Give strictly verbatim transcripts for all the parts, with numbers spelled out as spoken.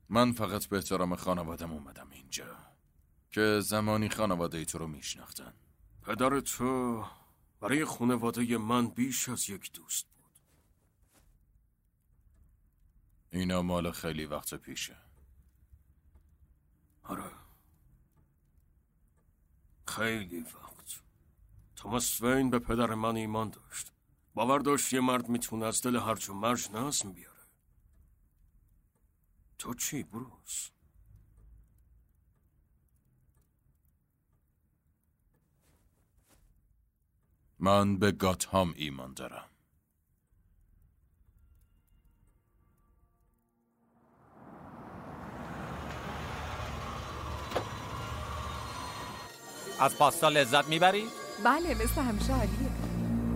من فقط به احترام خانوادم اومدم اینجا که زمانی خانواده تو رو میشناختن. پدر تو برای خانواده من بیش از یک دوست بود. اینا مال خیلی وقت پیشه. آره، خیلی وقت. توماس وین به پدر من ایمان داشت. باور داشت یه مرد میتونه از دل هرج و مرج نظم بیاره. تو چی بروس؟ من به گاتهام ایمان دارم. از پاستا لذت میبری؟ بله، مثل همیشه عالیه.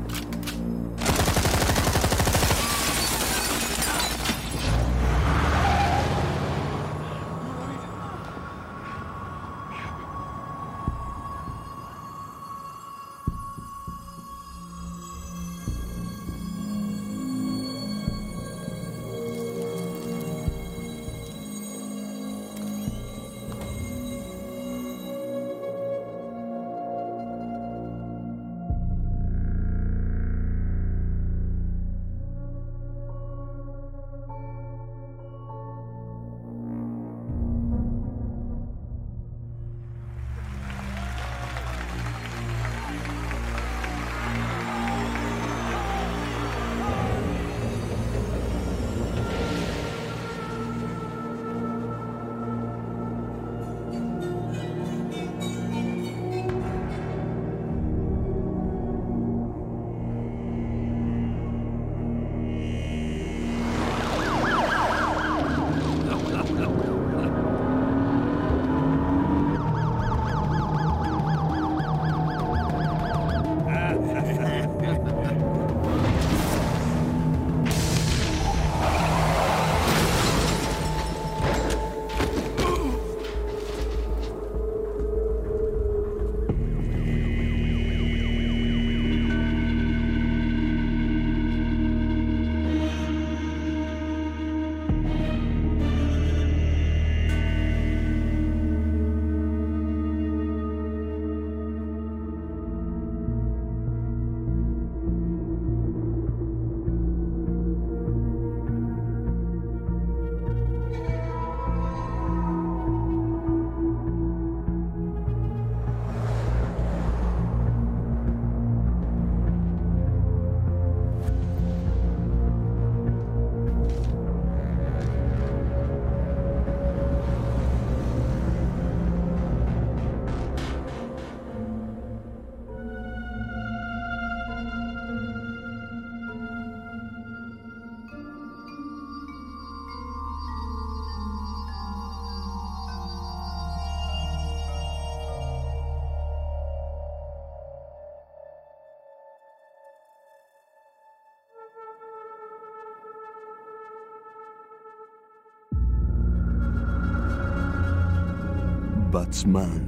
بتمن،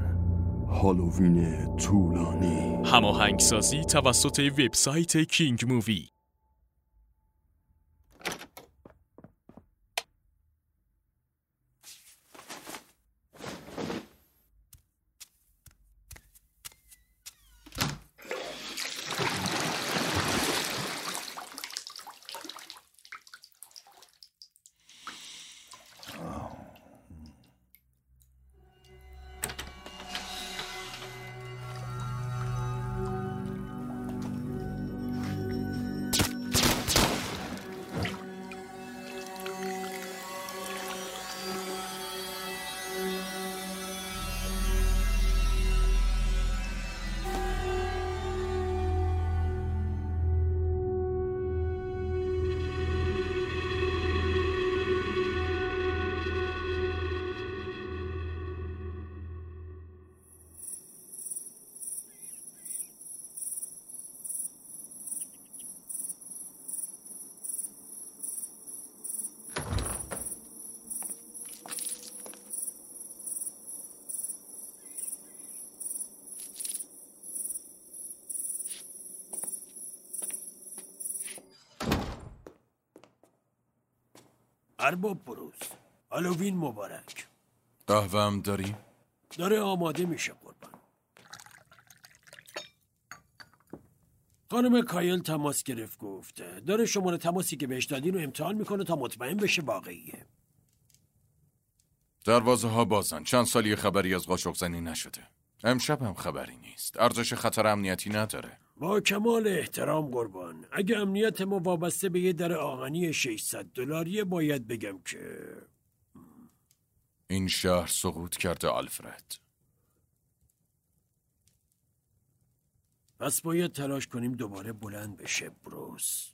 هالووین طولانی. هماهنگسازی توسط وبسایت کینگ مووی. ارباب بروس، هالووین مبارک. قهوه‌ام داری؟ داره آماده میشه قربان. خانم کایل تماس گرفت گفته داره شماره تماسی که بهش دادین رو امتحان میکنه تا مطمئن بشه واقعیه. دروازه ها بازن. چند سالی خبری از قاشق زنی نشده. امشب هم خبری نیست. ارزش خطر امنیتی نداره. با کمال احترام قربان، اگه امنیت ما وابسته به یه در آهنی ششصد دلاریه باید بگم که این شهر سقوط کرده آلفرد. پس باید تلاش کنیم دوباره بلند بشه بروس.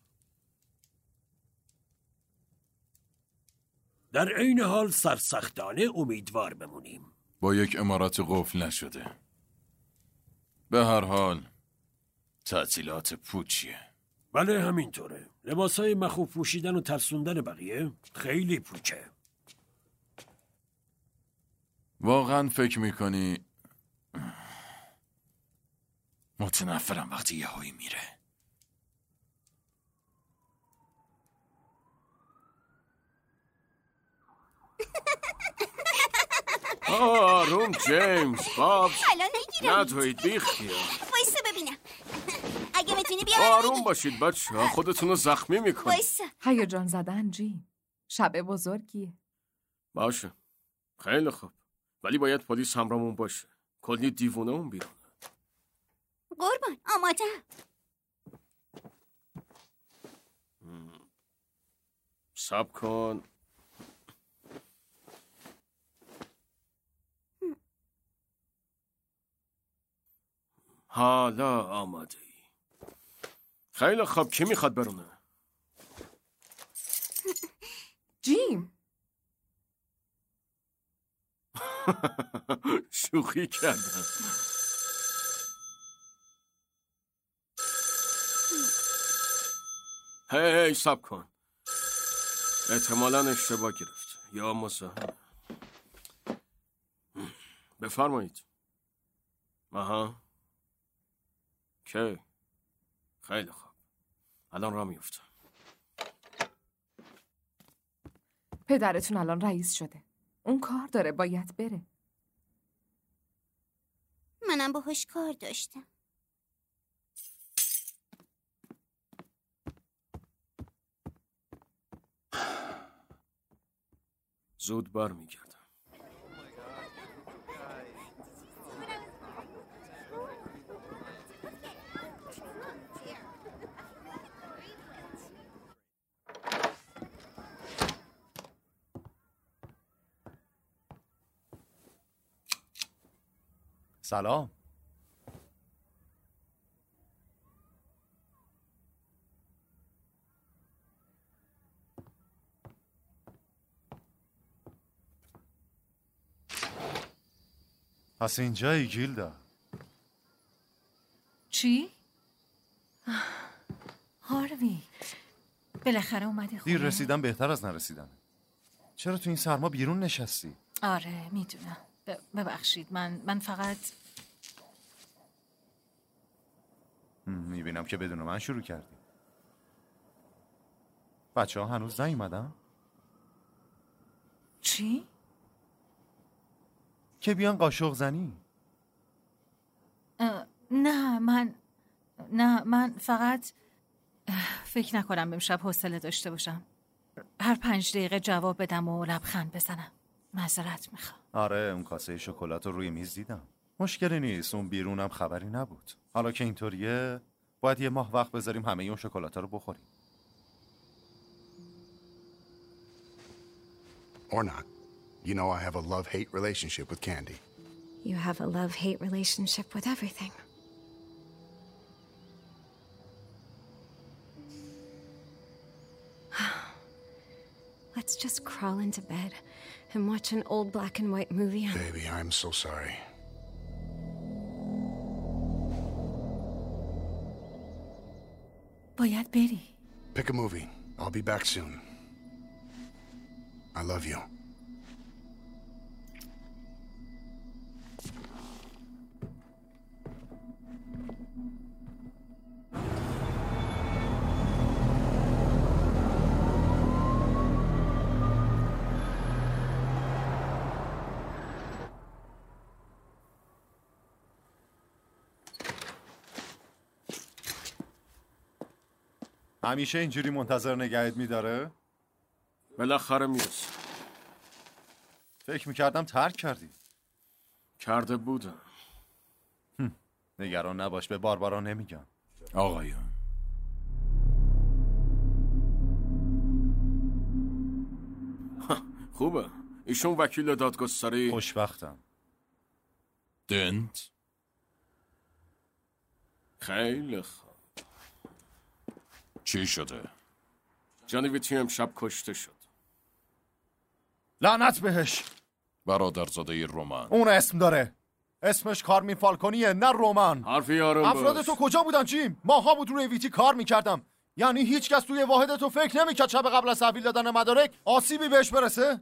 در عین حال سرسختانه امیدوار بمونیم. با یک عمارت قفل نشده. به هر حال تعطیلات پوچیه. بله همینطوره. لباسای مخوف پوشیدن و ترسوندن بقیه خیلی پوچه. واقعا فکر میکنی متنفرم وقتی یه هایی میره. آروم جیمز باب. الان میگیرم. ندوید بیخیال. وایسا ببینم. اگه میتونی بیا. آروم باشید بچه ها، خودتون رو زخمی میکنید. وایسا. هیجان زدن جیم. شب بزرگیه. باشه خیلی خوب، ولی باید پلیس همراهمون باشه. کلی دیوونه اون بیرونه. قربان آماده. صبر کن. حالا آماده ای. خیلی خوب، کی میخواد برونه؟ جیم. شوخی کردم. هی هی صبر کن. احتمالاً اشتباه گرفت یا مزاحم. بفرمایید. آها. کی؟ خیلی خوب. الان راه میفتم. پدرتون الان رئیس شده. اون کار داره، باید بره. منم باهاش کار داشتم. زود بر میگردم. سلام. پس اینجایی گیلدا. چی؟ هاروی بالاخره اومدی خونه؟ دیر رسیدن بهتر از نرسیدن. چرا تو این سرما بیرون نشستی؟ آره میدونم. ببخشید من من فقط میبینم که بدون من شروع کردی. بچه ها هنوز نیومدن؟ چی؟ که بیان قاشق زنی. نه من نه من فقط فکر نکنم امشب حوصله داشته باشم. هر پنج دقیقه جواب بدم و لبخند بزنم. معذرت میخوام. آره اون کاسه شکلات رو روی میز دیدم. مشکلی نیست، اون بیرونم خبری نبود. حالا که اینطوریه باید یه ماه وقت بذاریم همه اون شکلات رو بخوریم. Or not. You know I have a love-hate relationship with candy. You have a love-hate relationship with everything. Let's just crawl into bed and watch an old black and white movie. On... Baby, I'm so sorry. باید بری. Pick a movie. I'll be back soon. I love you. همیشه اینجوری منتظر نگهت میداره؟ بالاخره میرسه. فکر میکردم ترک کردی. کرده بودم. نگران نباش، به باربارا نمیگم. آقایان، خوبه. ایشون وکیل دادگستری. خوشبختم. دنت؟ خیلی خوب. چی شده؟ جانی ویتی امشب کشته شد. لعنت بهش. برادرزاده رومن. اون اسم داره. اسمش کارمین فالکونیه، نه رومن. حرفی آروم افراد باش. تو کجا بودن جیم؟ ماها بود روی ویتی کار میکردم. یعنی هیچ کس توی واحد تو فکر نمیکرد شب قبل از تحویل دادن مدارک آسیبی بهش برسه؟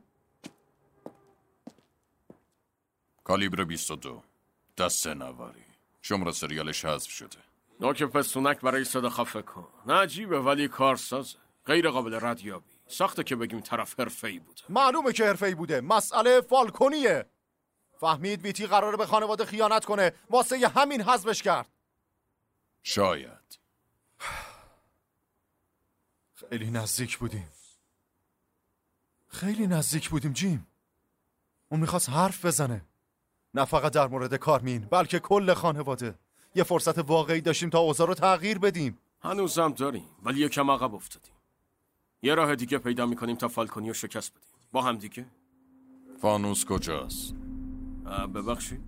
کالیبر بیست و دو، دست نواری. شماره سریالش حذف شده. نوک پستونک برای صدا خفه کن. نه عجیبه ولی کارسازه. غیر قابل ردیابی. سخته که بگیم طرف حرفه‌ای بوده. معلومه که حرفه‌ای بوده. مسئله فالکونیه. فهمید ویتی قراره به خانواده خیانت کنه، واسه ی همین حذفش کرد. شاید. خیلی نزدیک بودیم. خیلی نزدیک بودیم جیم. اون میخواست حرف بزنه. نه فقط در مورد کارمین، بلکه کل خانواده. یه فرصت واقعی داشتیم تا اوضاع رو تغییر بدیم. هنوزم داریم، ولی یکم عقب افتادیم. یه راه دیگه پیدا میکنیم تا فالکونی رو شکست بدیم. با هم دیگه. فانوس کجاست؟ ببخشید.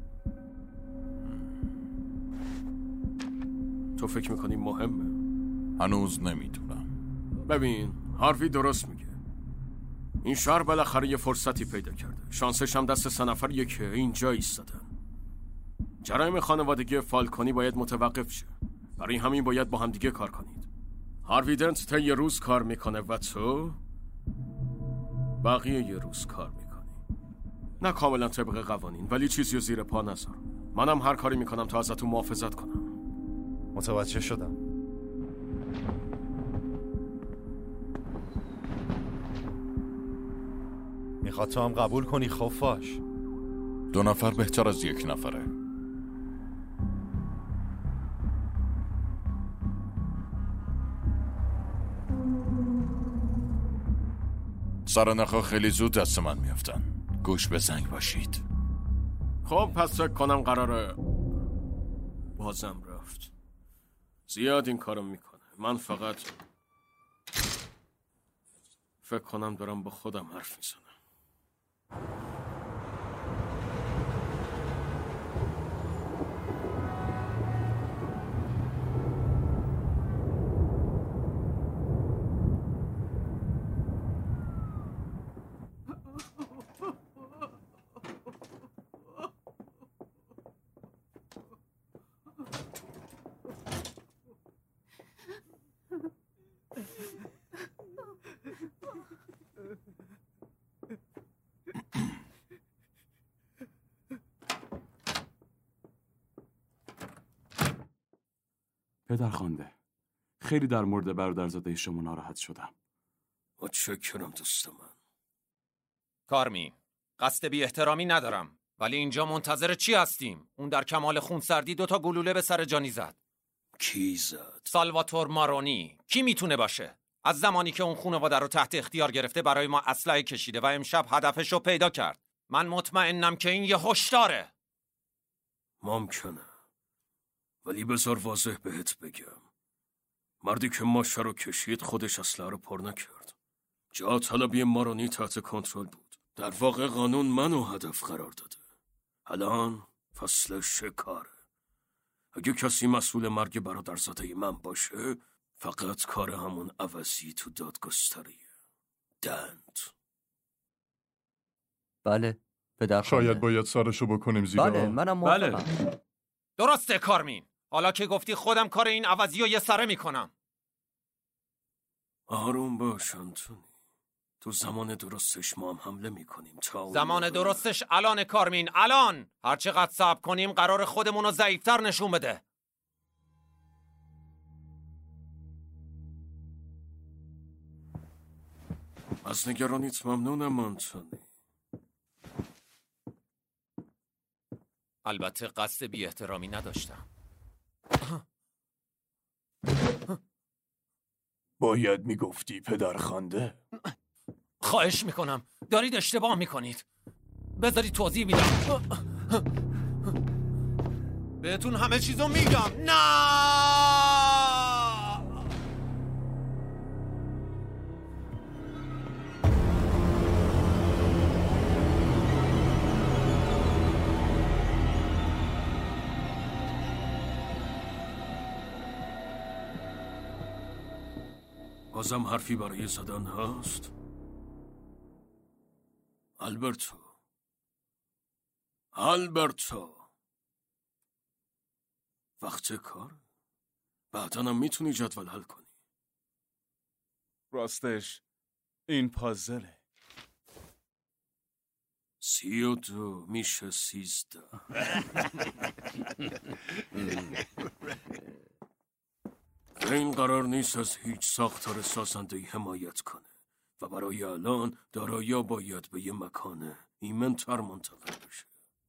تو فکر میکنی مهمه؟ هنوز نمیدونم. ببین، هاروی درست میگه. این شهر بالاخره یه فرصتی پیدا کرده. شانسش هم دست سه نفریه که اینجا ایستادن. جرایم خانوادگی فالکونی باید متوقف شه. برای همین باید با هم دیگه کار کنید. هاروی دنت تا یه روز کار میکنه و تو بقیه یه روز کار میکنی. نه کاملا طبق قوانین، ولی چیزی رو زیر پا نذار. منم هر کاری میکنم تا ازتون محافظت کنم. متوجه شدم. میخواد تو هم قبول کنی خفاش. دو نفر بهتر از یک نفره. سرنخا خیلی زود دست من میافتن. گوش به زنگ باشید. خب پس فکر کنم قراره بازم رفت. زیاد این کارو میکنه. من فقط فکر کنم دارم با خودم حرف میزنم. پدرخوانده، خیلی در مورد برادرزاده شما ناراحت شدم. متشکرم دوست من. کارمین، قصد بی احترامی ندارم، ولی اینجا منتظر چی هستیم؟ اون در کمال خونسردی دوتا گلوله به سر جانی زد. کی زد؟ سالواتور مارونی. کی میتونه باشه؟ از زمانی که اون خانواده رو تحت اختیار گرفته برای ما اسلحه کشیده و امشب هدفش رو پیدا کرد. من مطمئنم که این یه هشداره. ممکنه، ولی بذار واضح بهت بگم. مردی که ماشه رو کشید خودش اسلحه رو پر نکرد. جا طلبی مارونی تحت کنترل بود. در واقع قانون منو هدف قرار داده. الان فصل شکاره. اگه کسی مسئول مرگ برادرزاده من باشه، فقط کار همون عوضی تو دادگستریه. دنت. بله پدرخوانده. شاید باید سرشو بکنیم زیر آب. بله منم موافقم. بله. درسته کارمین. حالا که گفتی خودم کار این عوضی رو یه سره میکنم. آروم باش آنتونی. تو زمان درستش ما هم حمله میکنیم تا زمان درستش الان کارمین، الان. هر چقدر صبر کنیم قرار خودمون رو ضعیفتر نشون بده. از نگرانیت ممنونم آنتونی. البته قصد بی احترامی نداشتم. باید میگفتی پدرخوانده. خواهش میکنم، دارید اشتباه میکنید. بذارید توضیح میدم. بهتون همه چیزو میگم. نه! بازم حرفی برای زدن هست؟ آلبرتو آلبرتو وقت کار؟ بعداً هم میتونی جدول حل کنی. راستش این پازله. سی و دو میشه سیزده. این قرار نیست از هیچ ساختار سازنده‌ای حمایت کنه و برای الان دارایی باید به یه مکان ایمن‌تر منتقل بشه.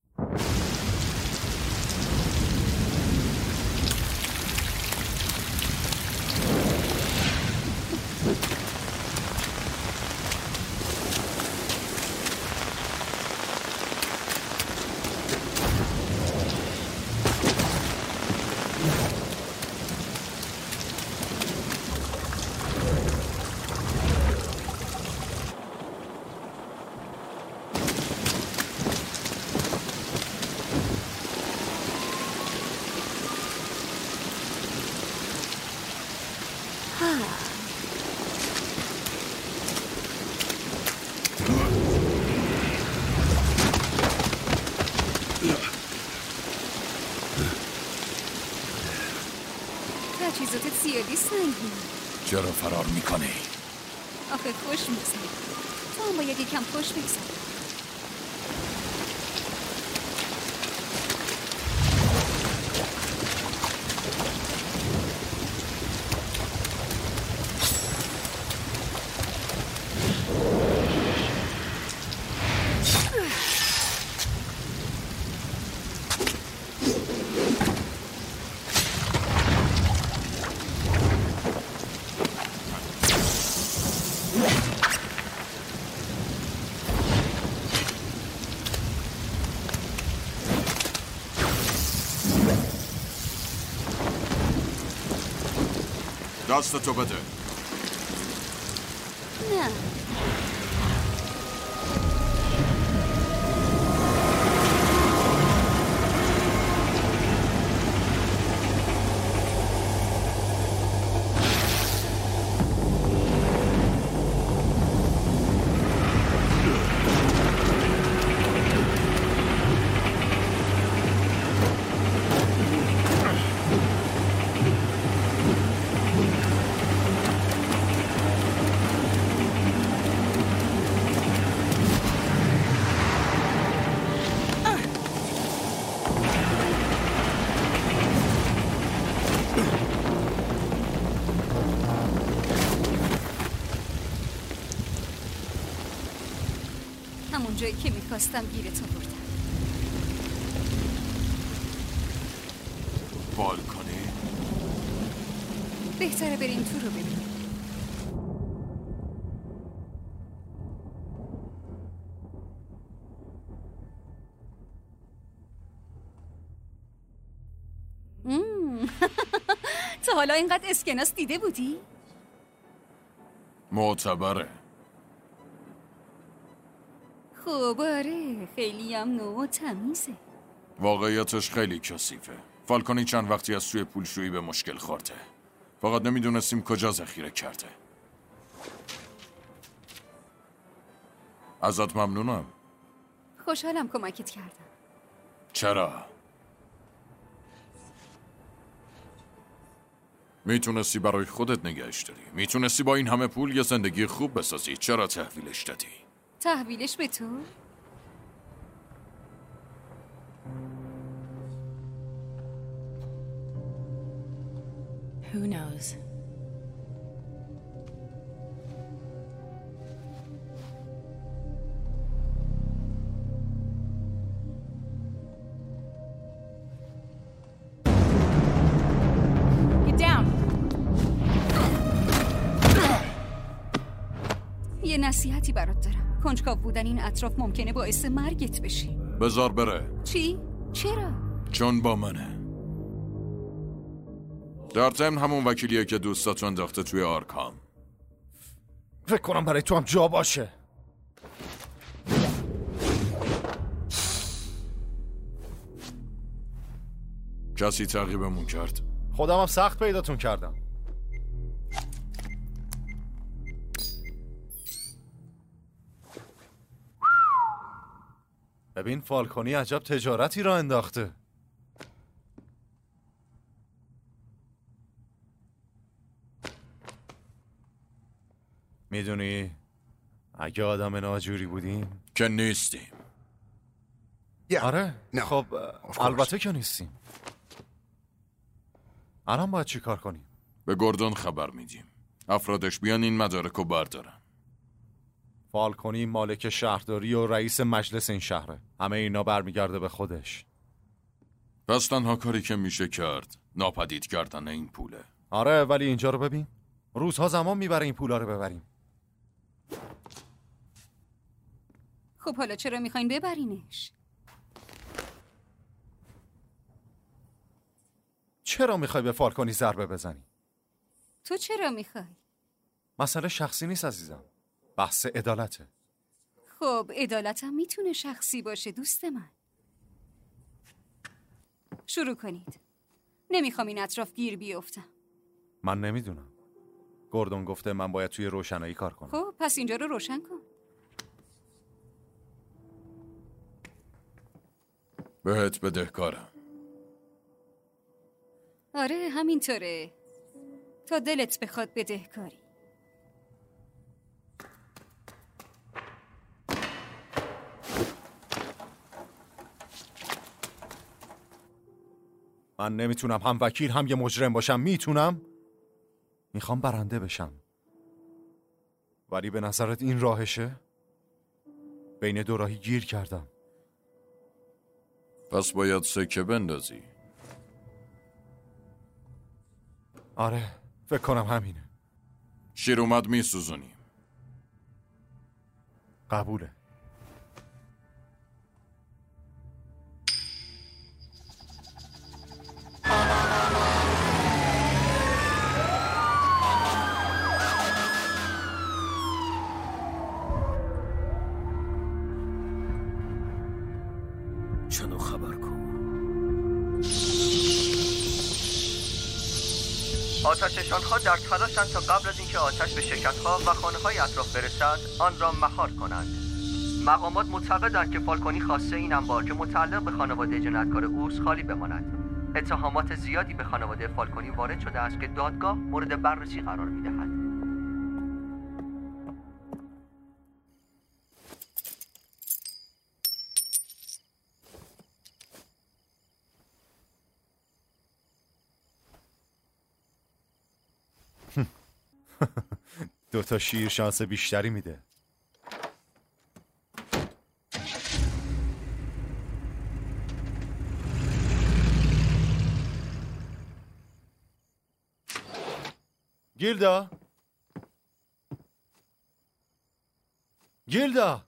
تجهیزاتت زیادی سنگین. چرا فرار میکنی؟ آخه خوش میگذره. تو هم باید یکم خوش بگذره. دستتو بده. نه. همون جایی که میخواستم گیرت آوردم. بالکنی؟ بهتره بریم تو رو ببینیم. تا حالا اینقدر اسکناس دیده بودی؟ معتبره. خب آره، خیلی هم نوع و تمیزه. واقعیتش خیلی کثیفه. فالکونی چند وقتی از سوی پولشویی به مشکل خورده. فقط نمیدونستیم کجا ذخیره کرده. ازت ممنونم. خوشحالم کمکت کردم. چرا؟ میتونستی برای خودت نگهش داری. میتونستی با این همه پول یه زندگی خوب بسازی. چرا تحویلش دادی؟ تحویلش به تو؟ Who knows? Get down. نصیحتی برات دارم. کنجکاو بودن این اطراف ممکنه باعث مرگت بشی. بذار بره. چی؟ چرا؟ چون با منه. در ضمن همون وکیلیه که دوستاتو انداخته توی آرکام. فکر کنم برای تو هم جا باشه. کسی تعقیبمون کرد؟ خودم هم سخت پیداتون کردم. ببین فالکونی عجب تجارتی را انداخته. میدونی اگه آدم ناجوری بودیم که نیستیم. آره خب البته که نیستیم. الان باید چی کار کنیم؟ به گوردون خبر میدیم. افرادش بیان این مدارک رو بردارن. فالکونی مالک شهرداری و رئیس مجلس این شهره. همه اینا برمیگرده به خودش. پس تنها کاری که میشه کرد ناپدید کردن این پوله. آره ولی اینجا رو ببین. روزها زمان میبره این پولا رو ببریم. خب حالا چرا میخواین ببرینش؟ چرا میخوای به فالکونی ضربه بزنی؟ تو چرا میخوای؟ مسئله شخصی نیست عزیزم. بحث عدالته. خب عدالتم میتونه شخصی باشه دوست من. شروع کنید. نمیخوام این اطراف گیر بیفتم. من نمیدونم. گوردون گفته من باید توی روشنایی کار کنم. خب پس اینجا رو روشن کن. بهت بدهکارم. آره همینطوره. تا دلت بخواد بدهکاری. من نمیتونم هم وکیل هم یه مجرم باشم. میتونم؟ میخوام برنده بشم. ولی به نظرت این راهشه؟ بین دو راهی گیر کردم. پس باید سکه بندازی. آره فکر کنم همینه. شیر اومد میسوزونیم. قبوله. چنو خبر کن. آتش‌نشان‌ها در تلاشند تا قبل از اینکه آتش به شرکت‌ها و خانه‌های اطراف برسد آن را مهار کنند. مقامات معتقدند که فالکونی خواسته این انبار که متعلق به خانواده جنایتکار اوست خالی بماند. اتهامات زیادی به خانواده فالکونی وارد شده است که دادگاه مورد بررسی قرار می‌دهد. دو تا شیر شانس بیشتری میده. گیلدا گیلدا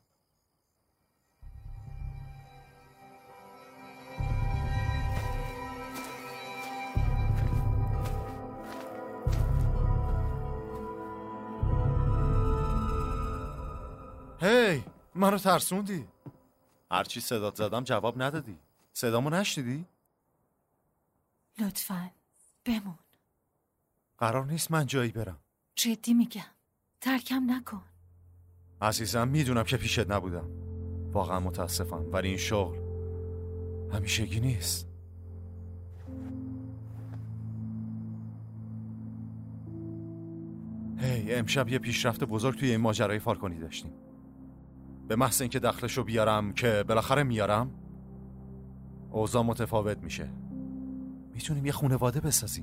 هی منو ترسوندی. هرچی صدات زدم جواب ندادی. صدامو نشنیدی؟ لطفاً بمون. قرار نیست من جایی برم. جدی میگم ترکم نکن. عزیزم میدونم که پیشت نبودم. واقعا متاسفم ولی این شغل همیشگی نیست. هی امشب یه پیشرفت بزرگ توی این ماجرای فالکونی داشتیم. به محض اینکه دخلشو بیارم که بالاخره میارم اوضاع متفاوت میشه. میتونیم یه خانواده بسازیم.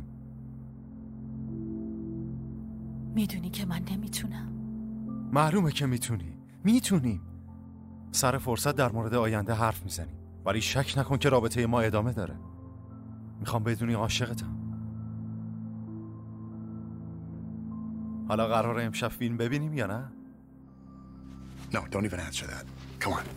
میدونی که من نمیتونم. معلومه که میتونی. میتونیم. سر فرصت در مورد آینده حرف میزنیم ولی شک نکن که رابطه ما ادامه داره. میخوام بدونی عاشقتم. حالا قراره امشب فیلم ببینیم یا نه؟ No, don't even answer that. Come on.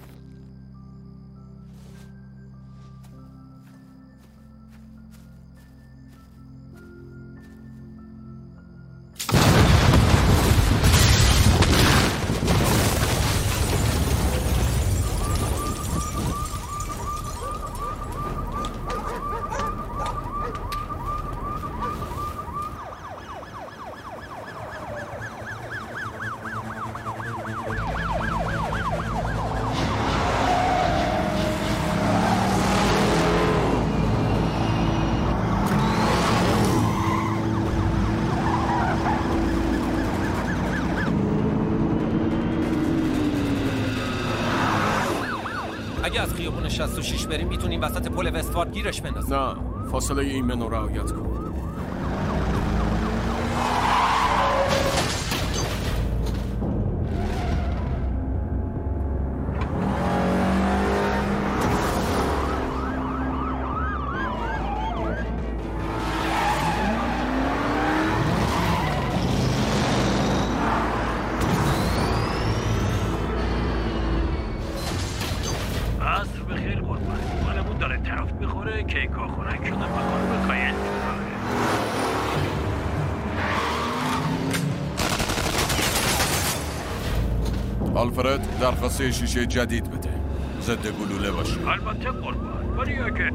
اگه از خیابون شصت و شش بریم میتونیم وسط پل وستفارد گیرش بندازیم. نه، فاصله ایمن رو رعایت کن. آلفرد درخواست شیشه جدید بده. ضد گلوله باشه. البته قربان. ولی اگه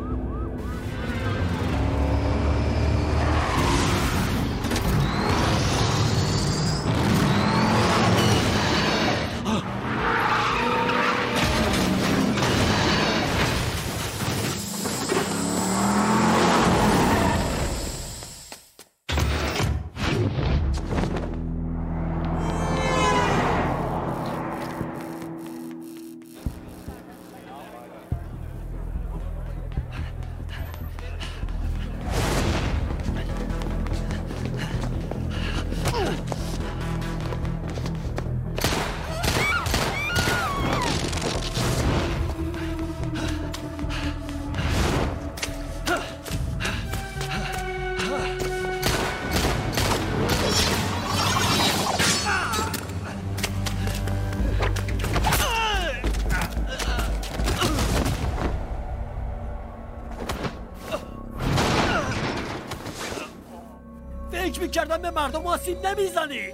فکر میکردم به مردم آسیب نمیزنی.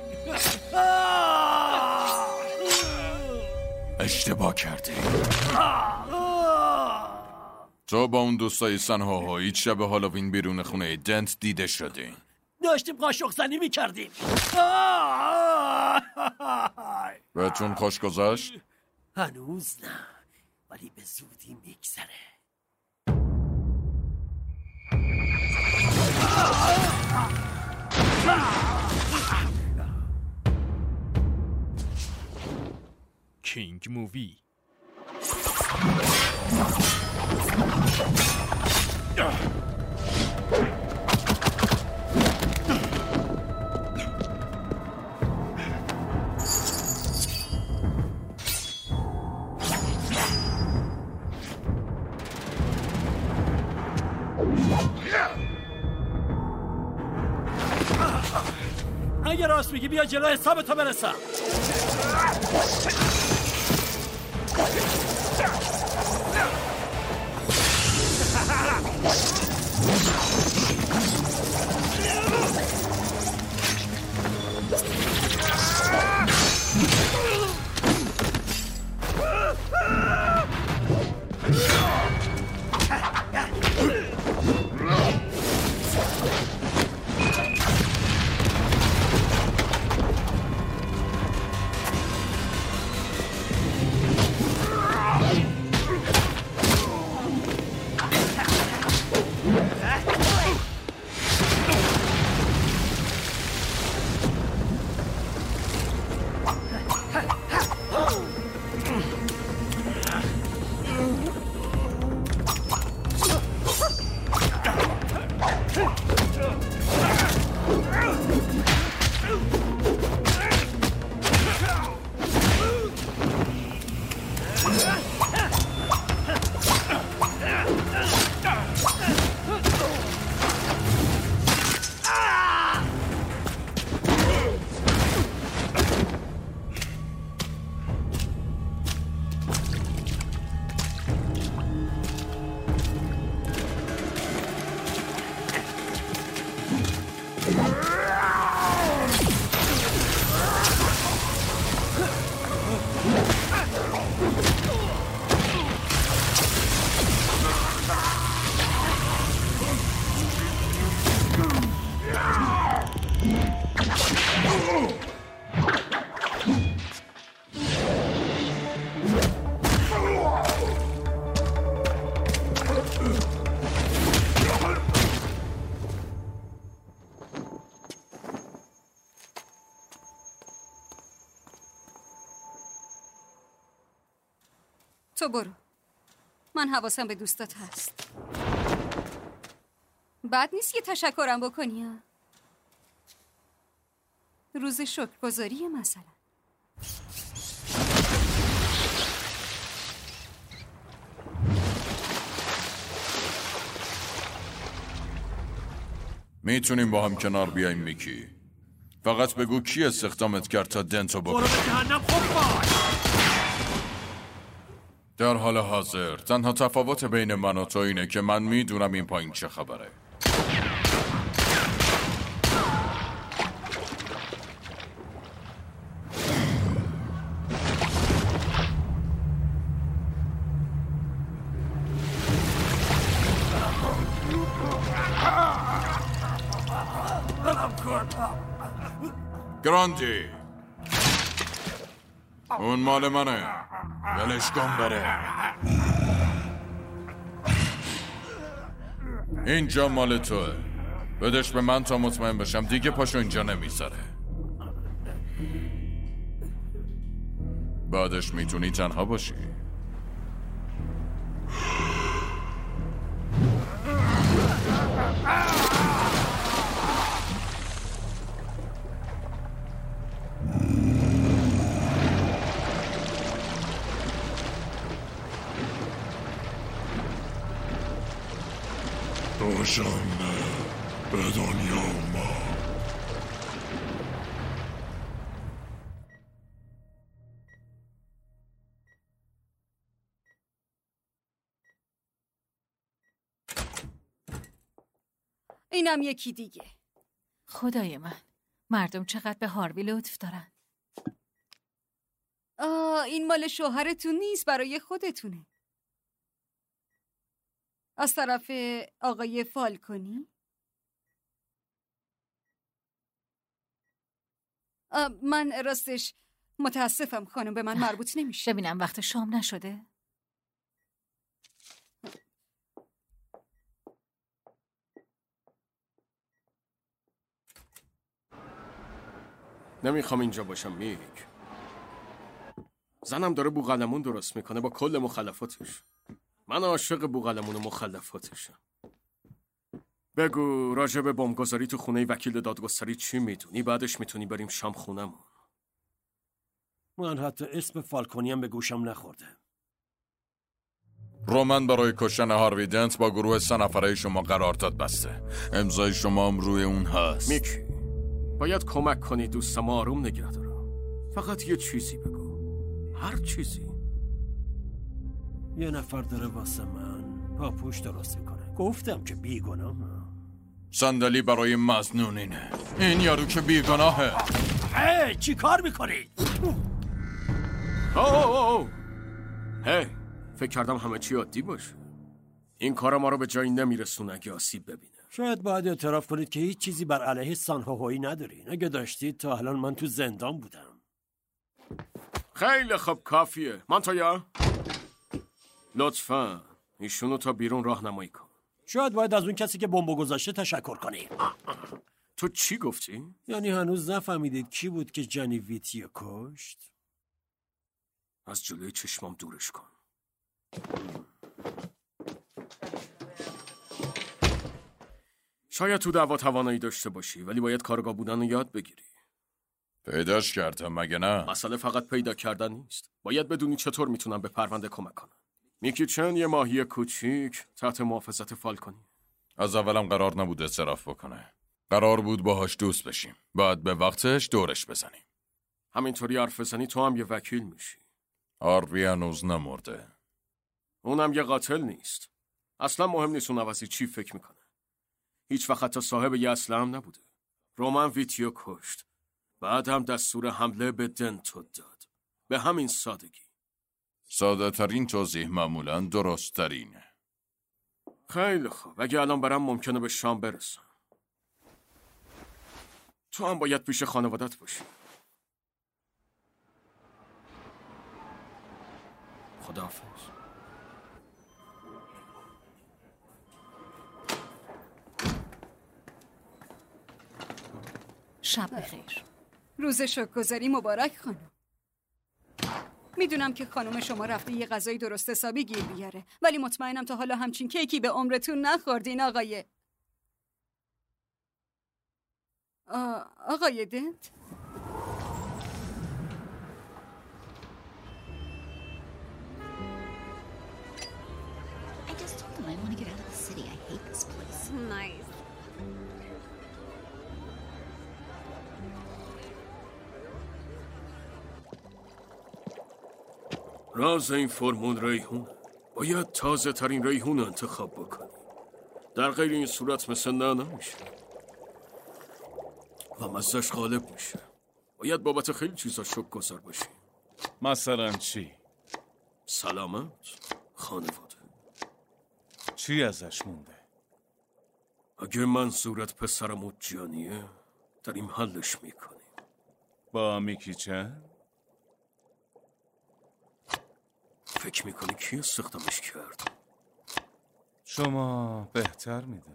اشتباه کردی. تو با اون دوستای سنها هیچ شب هالووین بیرون خونه دنت دیده شدی؟ داشتیم قاشق زنی میکردیم. بهتون خوش گذشت؟ هنوز نه، ولی به زودی میگذره. کینگ مووی. اگه راست میگی بیا جلو حساب تو برسم. تو برو. من حواسم به دوستات هست. بد نیست یه تشکرم بکنی ها. روز شکرگزاری مثلا. میتونیم با هم کنار بیایم میکی. فقط بگو کی استخدامت کرد تا دنتو بکنی. برو به جهنم خوب باش. در حال حاضر تنها تفاوت بین من و تو اینه که من میدونم این پایین چه خبره. گراندی اون مال منه، ولش کن بره. اینجا مال توه، بدش به من تا مطمئن بشم دیگه پاشو اینجا نمیذاره. بعدش میتونی تنها باشی. دوشنبه به دنیا اومد. اینم یکی دیگه. خدای من، مردم چقدر به هاروی لطف دارن. آه این مال شوهرتون نیست، برای خودتونه. از طرف آقای فالکونی. من راستش متاسفم خانم، به من مربوط نمیشه. ببینم وقت شام نشده؟ نمیخوام اینجا باشم میک. زنم داره بوقلمون درست میکنه با کل مخلفاتش. من عاشق بوقلمون و مخلفاتشم. بگو راجع به بمبگذاری تو خونه وکیل دادگستری چی میدونی؟ بعدش میتونی بریم شام خونمون. من حتی اسم فالکونی هم به گوشم نخورده. رومن برای کشتن هاروی دنت با گروه سه نفره شما قرارداد بسته. امضای شما هم روی اون هست. میکی باید کمک کنی دوستم آروم نگه دارم. فقط یه چیزی بگو، هر چیزی. یه نفر داره واسه من پاپوش درست میکنه. گفتم که بیگناه. صندلی برای مظنونینه. این یارو که بیگناهه. هی چی کار میکنی؟ اوه اوه اوه هی فکر کردم همه چی عادی باشه. این کار ما رو به جایی نمیرسونه اگه آسیب ببینه. شاید باید اعتراف کنید که هیچ چیزی بر علیه سانهوهویی ندارین. اگه داشتید تا الان من تو زندان بودم. خیلی خوب کافیه. منتایا لطفا ایشونو تا بیرون راهنمایی کن. شاید باید از اون کسی که بمب گذاشته تشکر کنی. تو چی گفتی؟ یعنی هنوز نفهمیدید کی بود که جانی ویتیو کشت؟ از جلوی چشمام دورش کن. شاید تو دعوا توانایی داشته باشی ولی باید کارگاه بودن رو یاد بگیری. پیداش کردم مگه نه؟ مسئله فقط پیدا کردن نیست. باید بدونی چطور میتونم به پرونده کمک کنم. میکی چن یه ماهی کوچیک تحت محافظت فالکونی. از اولم قرار نبود اعتراف بکنه. قرار بود باهاش دوست بشیم. بعد به وقتش دورش بزنیم. همینطوری حرف بزنی تو هم یه وکیل میشی. هاروی هنوز نمرده. اونم یه قاتل نیست. اصلا مهم نیست اون عوضی چی فکر میکنه. هیچ وقت تا صاحب یه اسلحه هم نبوده. رومن ویتیو کشت. بعد هم دستور حمله به دنتو داد. به همین سادگی. ساده ترین توضیح معمولا درست ترینه. خیلی خوب. اگه الان برم ممکنه به شام برسم. تو هم باید پیش خانوادت باشی. خداحافظ. شب بخیر. روز شکرگزاری مبارک خانم. میدونم که خانم شما رفته یه غذای درست حسابی گیر بیاره، ولی مطمئنم تا حالا همچین کیکی به عمرتون نخوردین آقای آ... آقای دنت. I just told them I want to get out of the city. I hate this place. Nice. راز این فرمون ریحون باید تازه ترین ریحون انتخاب بکنی. در غیر این صورت مثل نه نمیشه و مزهش غالب میشه. باید بابت خیلی چیزا شک گذار باشی. مثلا چی؟ سلامت، خانواده. چی ازش مونده؟ اگه منظورت پسرم و جانیه داریم حلش میکنیم. با میکی چند؟ فکر میکنی کی استخدامش کرد؟ شما بهتر میدونی.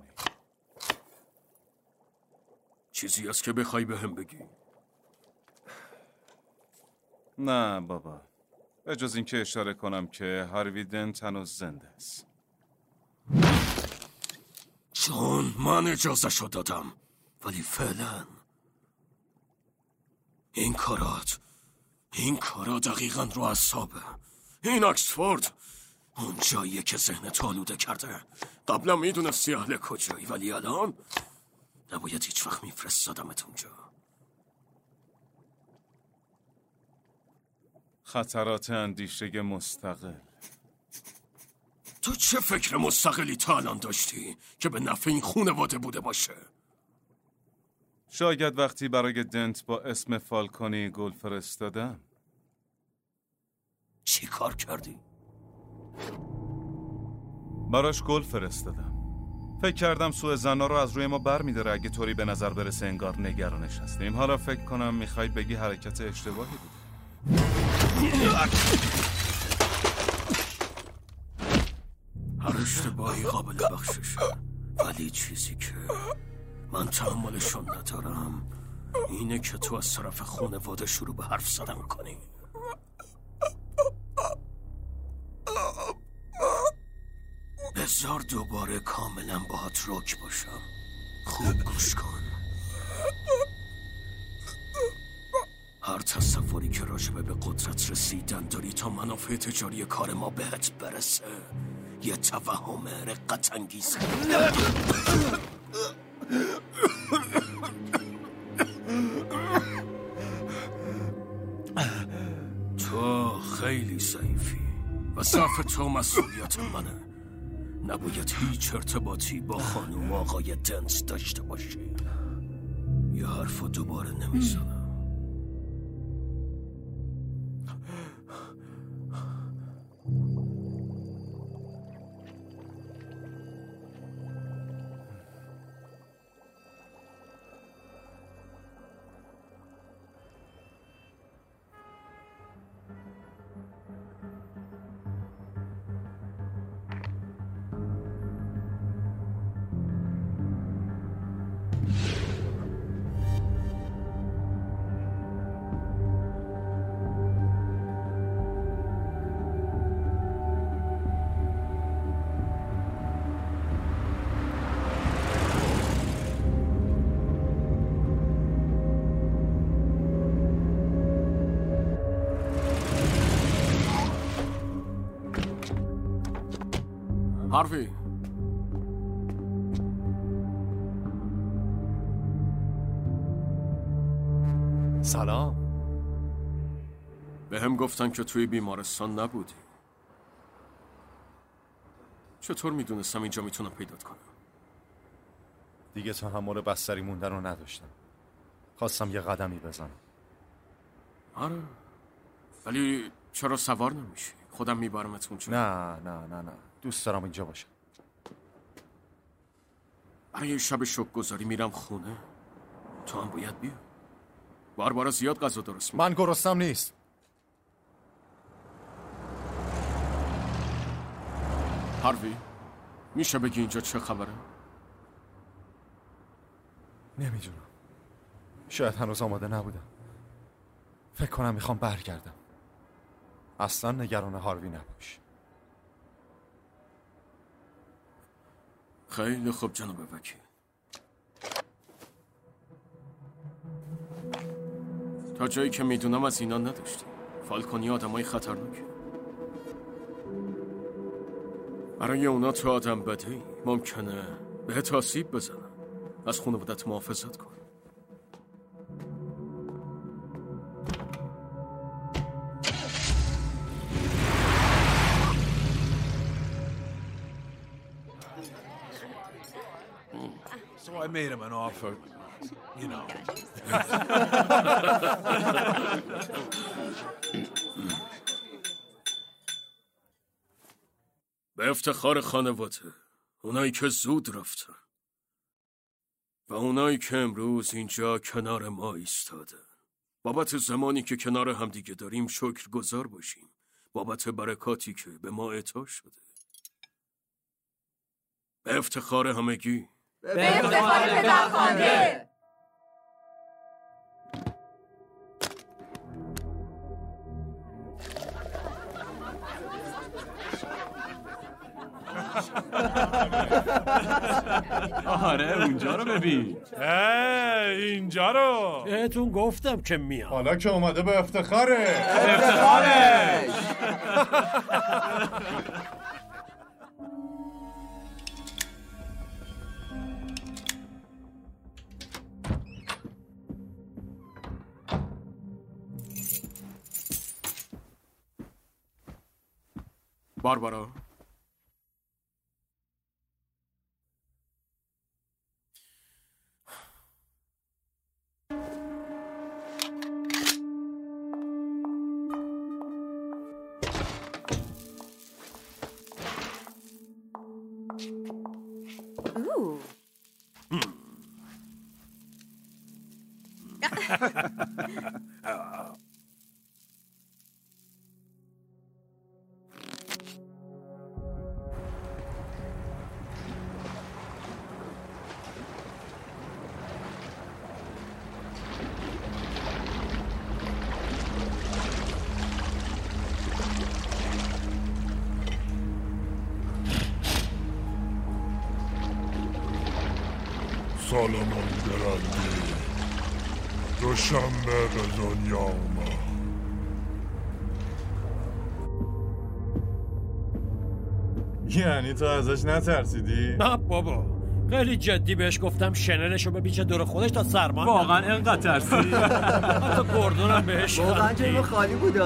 چیزی هست که بخوای به هم بگی؟ نه بابا، به جز اینکه اشاره کنم که هاروی دنت هنوز زنده است. چون من اجازه شو دادم، ولی فعلا این کارات این کارا دقیقا رو اعصابه. این آکسفورد اون جاییه که ذهنت آلوده کرده. قبلا میدونستی اهل کجایی، ولی الان نباید هیچ وقت میفرستادمت اونجا. خطرات اندیشه مستقل. تو چه فکر مستقلی تا الان داشتی که به نفع این خانواده بوده باشه؟ شاید وقتی برای دنت با اسم فالکونی گل فرستادم. چی کار کردی؟ براش گل فرستادم. فکر کردم سوء ظنا رو از روی ما بر می‌داره اگه طوری به نظر برسه انگار نگرانش هستیم. حالا فکر کنم میخواید بگی حرکت اشتباهی بود. هر اشتباهی قابل بخششه، ولی چیزی که من تحملشون ندارم اینه که تو از طرف خانواده شروع به حرف زدن کنی. بذار دوباره کاملا باهات رک باشم. خوب گوش کن. هر تصوری که راجبه به قدرت رسیدن داری تا منافع تجاری کار ما بهت برسه یه توهم رقت انگیزه. تو خیلی ضعیفی و ضعف تو مسئولیت منه. نباید هیچ ارتباطی با خانم آقای دنت داشته باشی. یه حرفو دوباره نمیزنم. هاروی، سلام. به هم گفتن که توی بیمارستان نبودی. چطور میدونستم اینجا میتونم پیدات کنم؟ دیگه تحمل بستری موندن رو نداشتم. خواستم یه قدمی بزنم. آره، ولی چرا سوار نمیشی؟ خودم میبرمت اونجا. نه نه نه نه دوست دارم اینجا باشم. برای شب شب گذاری میرم خونه. تو هم باید بیا. بار بار زیاد غذا درست میکنم. من گرسنم نیست. هاروی، میشه بگی اینجا چه خبره؟ نمیدونم. شاید هنوز آماده نبودم. فکر کنم میخوام برگردم. اصلا نگران هاروی نباش. خیلی خوب جناب وکیل. تا جایی که میدونم از اینا نداشتیم. فالکونی آدمای خطرناکه. برای اونا تو آدم بدهی ممکنه بهت آسیب بزنن. از خانوادت محافظت کن. So I made him an offer, you know. به افتخار خانواده، اونایی که زود رفتن و اونایی که امروز اینجا کنار ما ایستادن. بابت زمانی که کنار همدیگه داریم شکرگزار باشیم. بابت برکاتی که به ما عطا شده. به افتخار همگی. به افتخار پدرخوانده. آره اونجا رو ببین. اینجا رو بهتون گفتم که میام. حالا که اومده به افتخاره. افتخارش. باربارا Ooh. سالمان درندی دوشنبه به دنیا اومد. یعنی تو ازش نترسیدی؟ نه بابا، خیلی جدی بهش گفتم شنلشو بپیچه دور خودش تا سرمان. واقعا اینقدر ترسید؟ حتی گردونم بهش واقعا جیبه خالی بوده.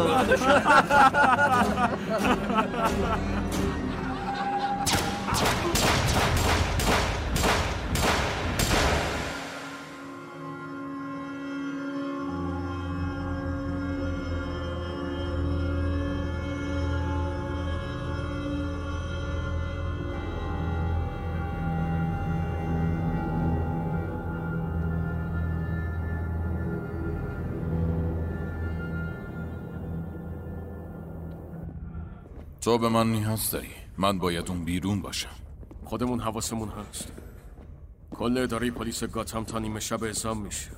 تو به من نیاز داری. من باید اون بیرون باشم. خودمون حواسمون هست. کل اداره پلیس گاتم تا نیمه شب اعزام میشه.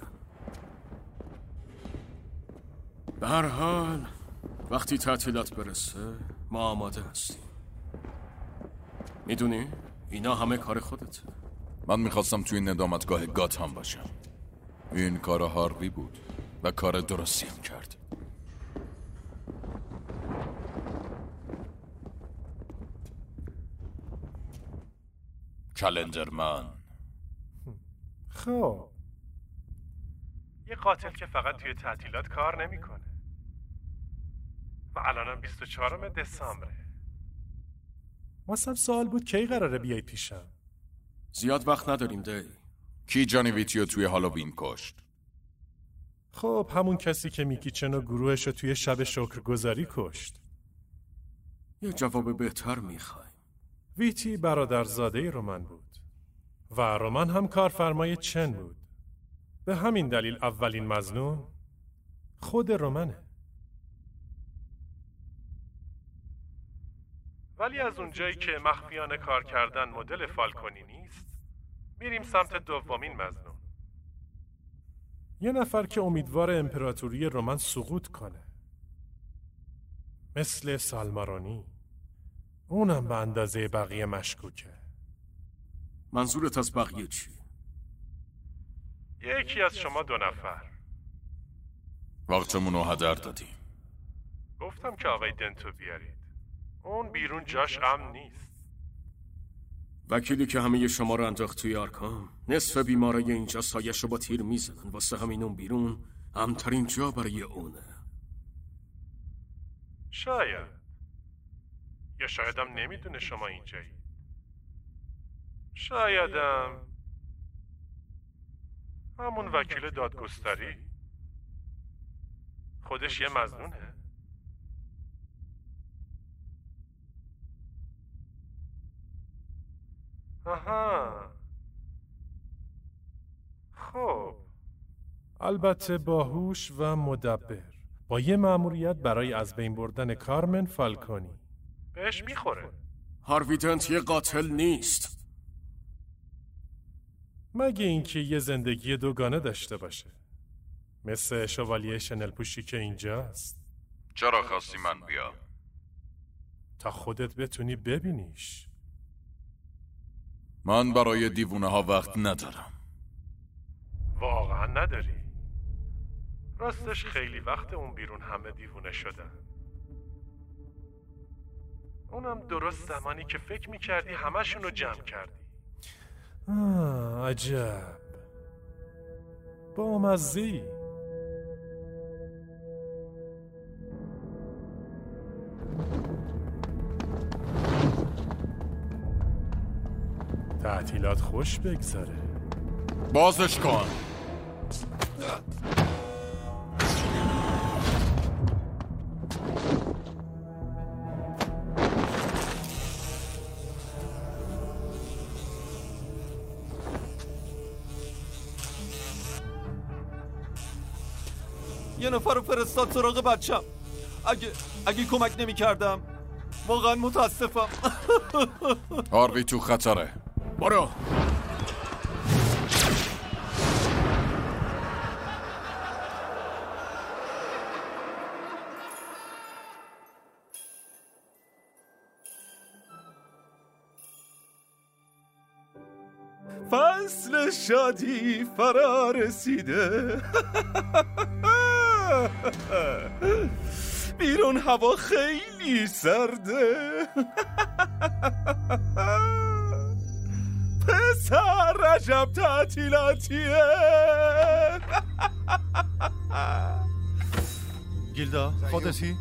به هر حال وقتی تعطیلات برسه ما آماده هستیم. میدونی اینا همه کار خودته. من میخواستم توی ندامتگاه گاتم باشم. این کار هاروی بود و کار درستی هم کرد. کلندرمن. خب یه قاتل که فقط توی تعطیلات کار نمیکنه. و الانم بیست و چهارم دسامبره. واسم سوال بود کی قراره بیای پیشم؟ زیاد وقت نداریم دی. کی جانی ویتیو توی هالووین کشت؟ خب همون کسی که میکیچن و گروهش رو توی شب شکرگزاری کشت. یه جواب بهتر میخوای. ویتی برادرزاده رومن بود و رومن هم کارفرمای چن بود. به همین دلیل اولین مظنون خود رومنه. ولی از اونجایی که مخفیانه کار کردن مدل فالکونی نیست، میریم سمت دومین مظنون. یه نفر که امیدوار امپراتوری رومن سقوط کنه. مثل سالمارونی. اونم به اندازه بقیه مشکوکه. منظورت از بقیه چی؟ یکی از شما دو نفر. وقتمون رو هدر دادیم. گفتم که آقای دنتو بیارید. اون بیرون جاش امن نیست. وکیلی که همه شما رو انداخت توی آرکام، نصف بیمارای اینجا سایش رو با تیر میزنن، واسه همین اون بیرون امن‌ترین جا برای اونه. شاید. یا شایدم نمیدونه شما اینجایی. شایدم همون وکیل دادگستری خودش یه مظنونه. آها. خب البته باهوش و مدبر، با یه مأموریت برای از بین بردن کارمن فالکونی. بهش میخوره. هاروی دنت یه قاتل نیست. مگه اینکه یه زندگی دوگانه داشته باشه، مثل شوالیه شنل پوشی که اینجاست. چرا خواستی من بیام؟ تا خودت بتونی ببینیش. من برای دیوونه ها وقت ندارم. واقعا نداری؟ راستش خیلی وقت اون بیرون همه دیوونه شدن. اونم درست زمانی که فکر میکردی همشون رو جمع کردی. آه عجب، با مزی. تعطیلات خوش بگذره. بازش کن. یه نفر رو فرستاد سراغ بچم. اگه اگه کمک نمی کردم واقعا متاسفم. هاروی تو خطره. برو. فصل شادی فرا رسیده. بیرون هوا خیلی سرده. پسر عجب تعطیلاتیه. گیلدا خودتی؟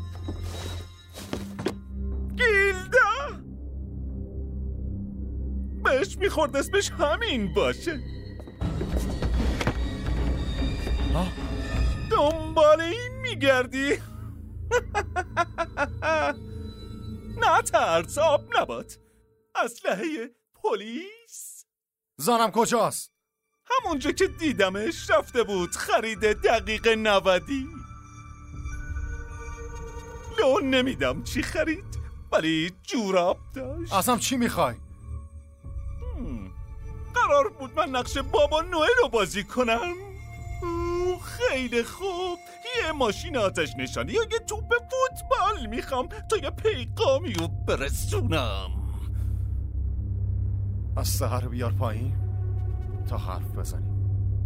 گیلدا بهش میخورد اسمش همین باشه. آه؟ دنبال این میگردی؟ نه ترس، آب نبات. اسلحه پلیس. زانم کجاست؟ همونجا که دیدمش رفته بود خرید دقیق نودی. لون نمیدم چی خرید ولی جوراب داشت. اصلا چی میخوای؟ قرار بود من نقش بابا نوئل رو بازی کنم. خیلی خوب، یه ماشین آتش نشانی یا یه توپ فوتبال میخوام تا یه پیغامی رو برسونم. از سحر بیار پایین تا حرف بزنیم.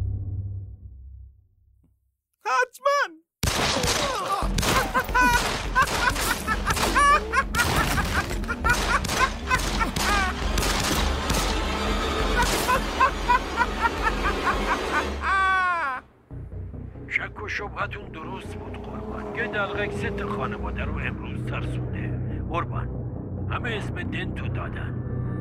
حتما. شک و شبهتون درست بود قربان. یه دلغک ست خانواده رو امروز ترسونده. قربان همه اسم دنتو دادن.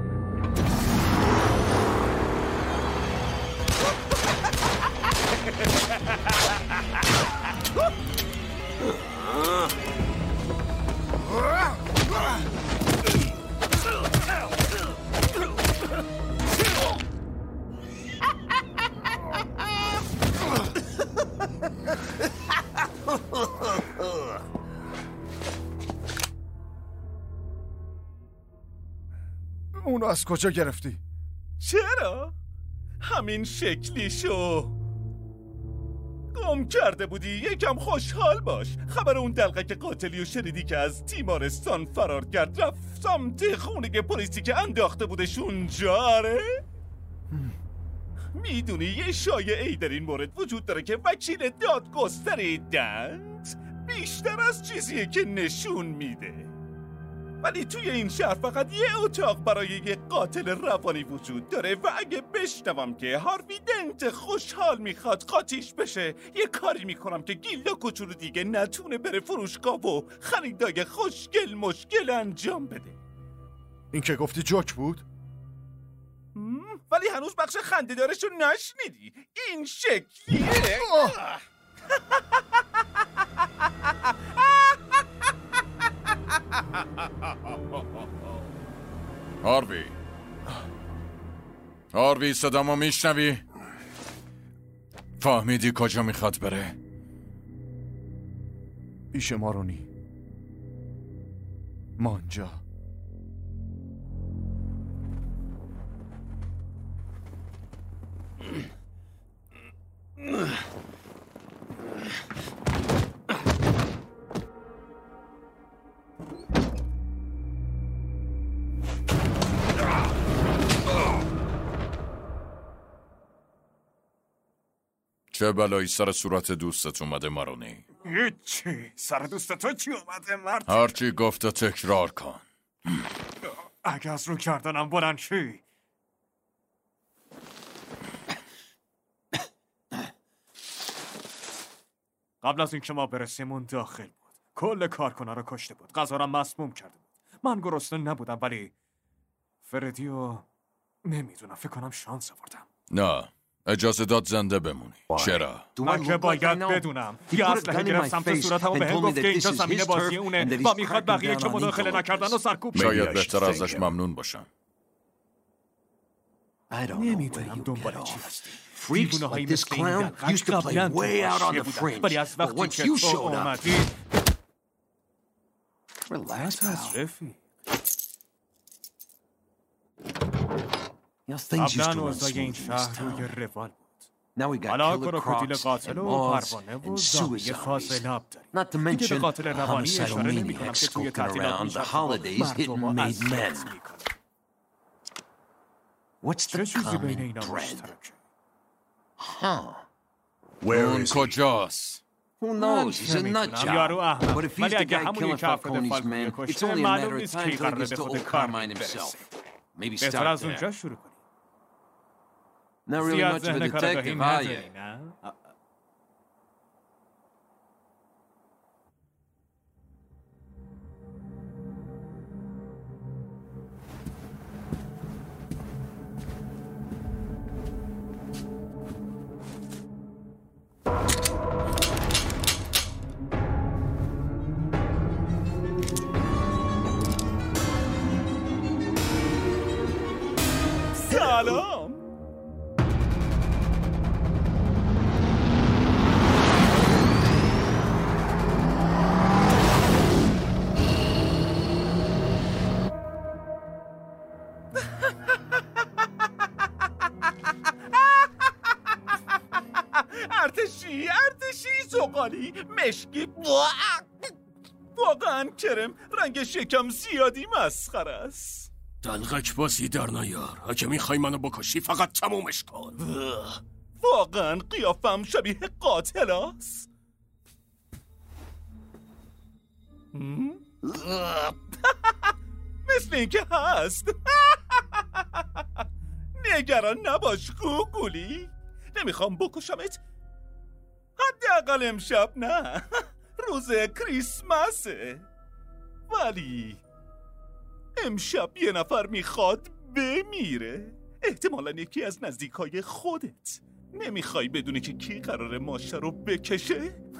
اونو از کجا گرفتی؟ چرا؟ همین شکلی شو. گم کرده بودی یکم خوشحال باش. خبر اون دلقک قاتلی و شنیدی که از تیمارستان فرار کرد رفت سمت خونه پلیسی که انداخته بودش اونجا؟ آره؟ میدونی یه شایعه‌ای در این مورد وجود داره که وکیل دادگستری دنت بیشتر از چیزیه که نشون میده. ولی توی این شهر فقط یه اتاق برای یه قاتل روانی وجود داره و اگه بشنوم که هاروی دنت خوشحال میخواد قاطیش بشه، یه کاری میکنم که گیلا کوچولو دیگه نتونه بره فروشگاه و خریدای خوشگل مشکل انجام بده. این که گفتی جوک بود؟ ولی هنوز بخش خنده دارشو نشنیدی. این شکلیه. هاروی هاروی صدامو میشنوی؟ فهمیدی کجا میخواد بره؟ پیش مارونی مانجا. چه بلایی سر صورت دوستت اومده مارونی؟ هیچی. سر دوست تو چی اومده مرد؟ هرچی گفته تکرار کن. اگه از رو کردنم بلند شی. قبل از اینکه ما برسیم اون داخل بود. کل کارکنه رو کشته بود. غذا رو مسموم کرده بود. من گرسنه نبودم ولی فردیو نمیدونم، فکر کنم شانس آوردم. نه، اجازه داد زنده بمونی. چرا؟ من که باید بدونم. یه اسلحه گرفت سمت صورتم و به هم گفت که اینجا زمین بازی اونه و میخواد بقیه که مداخله نکردن و سرکوب. شاید بهتر ازش ممنون باشم. نمیدونم دنبال چی هستی. دیوونه هایی مثل این دلقک قبلا تو حاشیه بودن، ولی از وقتی که تو اومدی مصرفی. قبلا اوضای این شهر روی روال بود. حالا کروکودیل قاتل و پروانه و زامی فاضلاب داریم. دیگه به قاتل روانی اشاره نمی کنم که توی تعطیلات میشد مردم رو از دست میکنه. چه چیزی بین اینا مشترکه؟ اون کجاست؟ Who knows? He's a nut job. But if he's the guy killing Falcone's men, it's only a matter of time till he gets to old Carmine himself. Maybe start there. Not really much of a detective, are you? سلام. ارتشی ارتشی زغالی مشکی. واقعا کرم رنگش یکم زیادی مسخره است. دلغک بازی در نیار. اگه میخوای منو بکشی فقط تمومش کن. واقعا قیافم شبیه قاتل است. مثل اینکه هست. نگران نباش گوگولی. نمیخوام بکشمت. حداقل امشب نه. روز کریسمسه. ولی امشب یه نفر میخواد بمیره. احتمالاً یکی از نزدیکای خودت. نمیخوای بدونی که کی قراره ماشه رو بکشه؟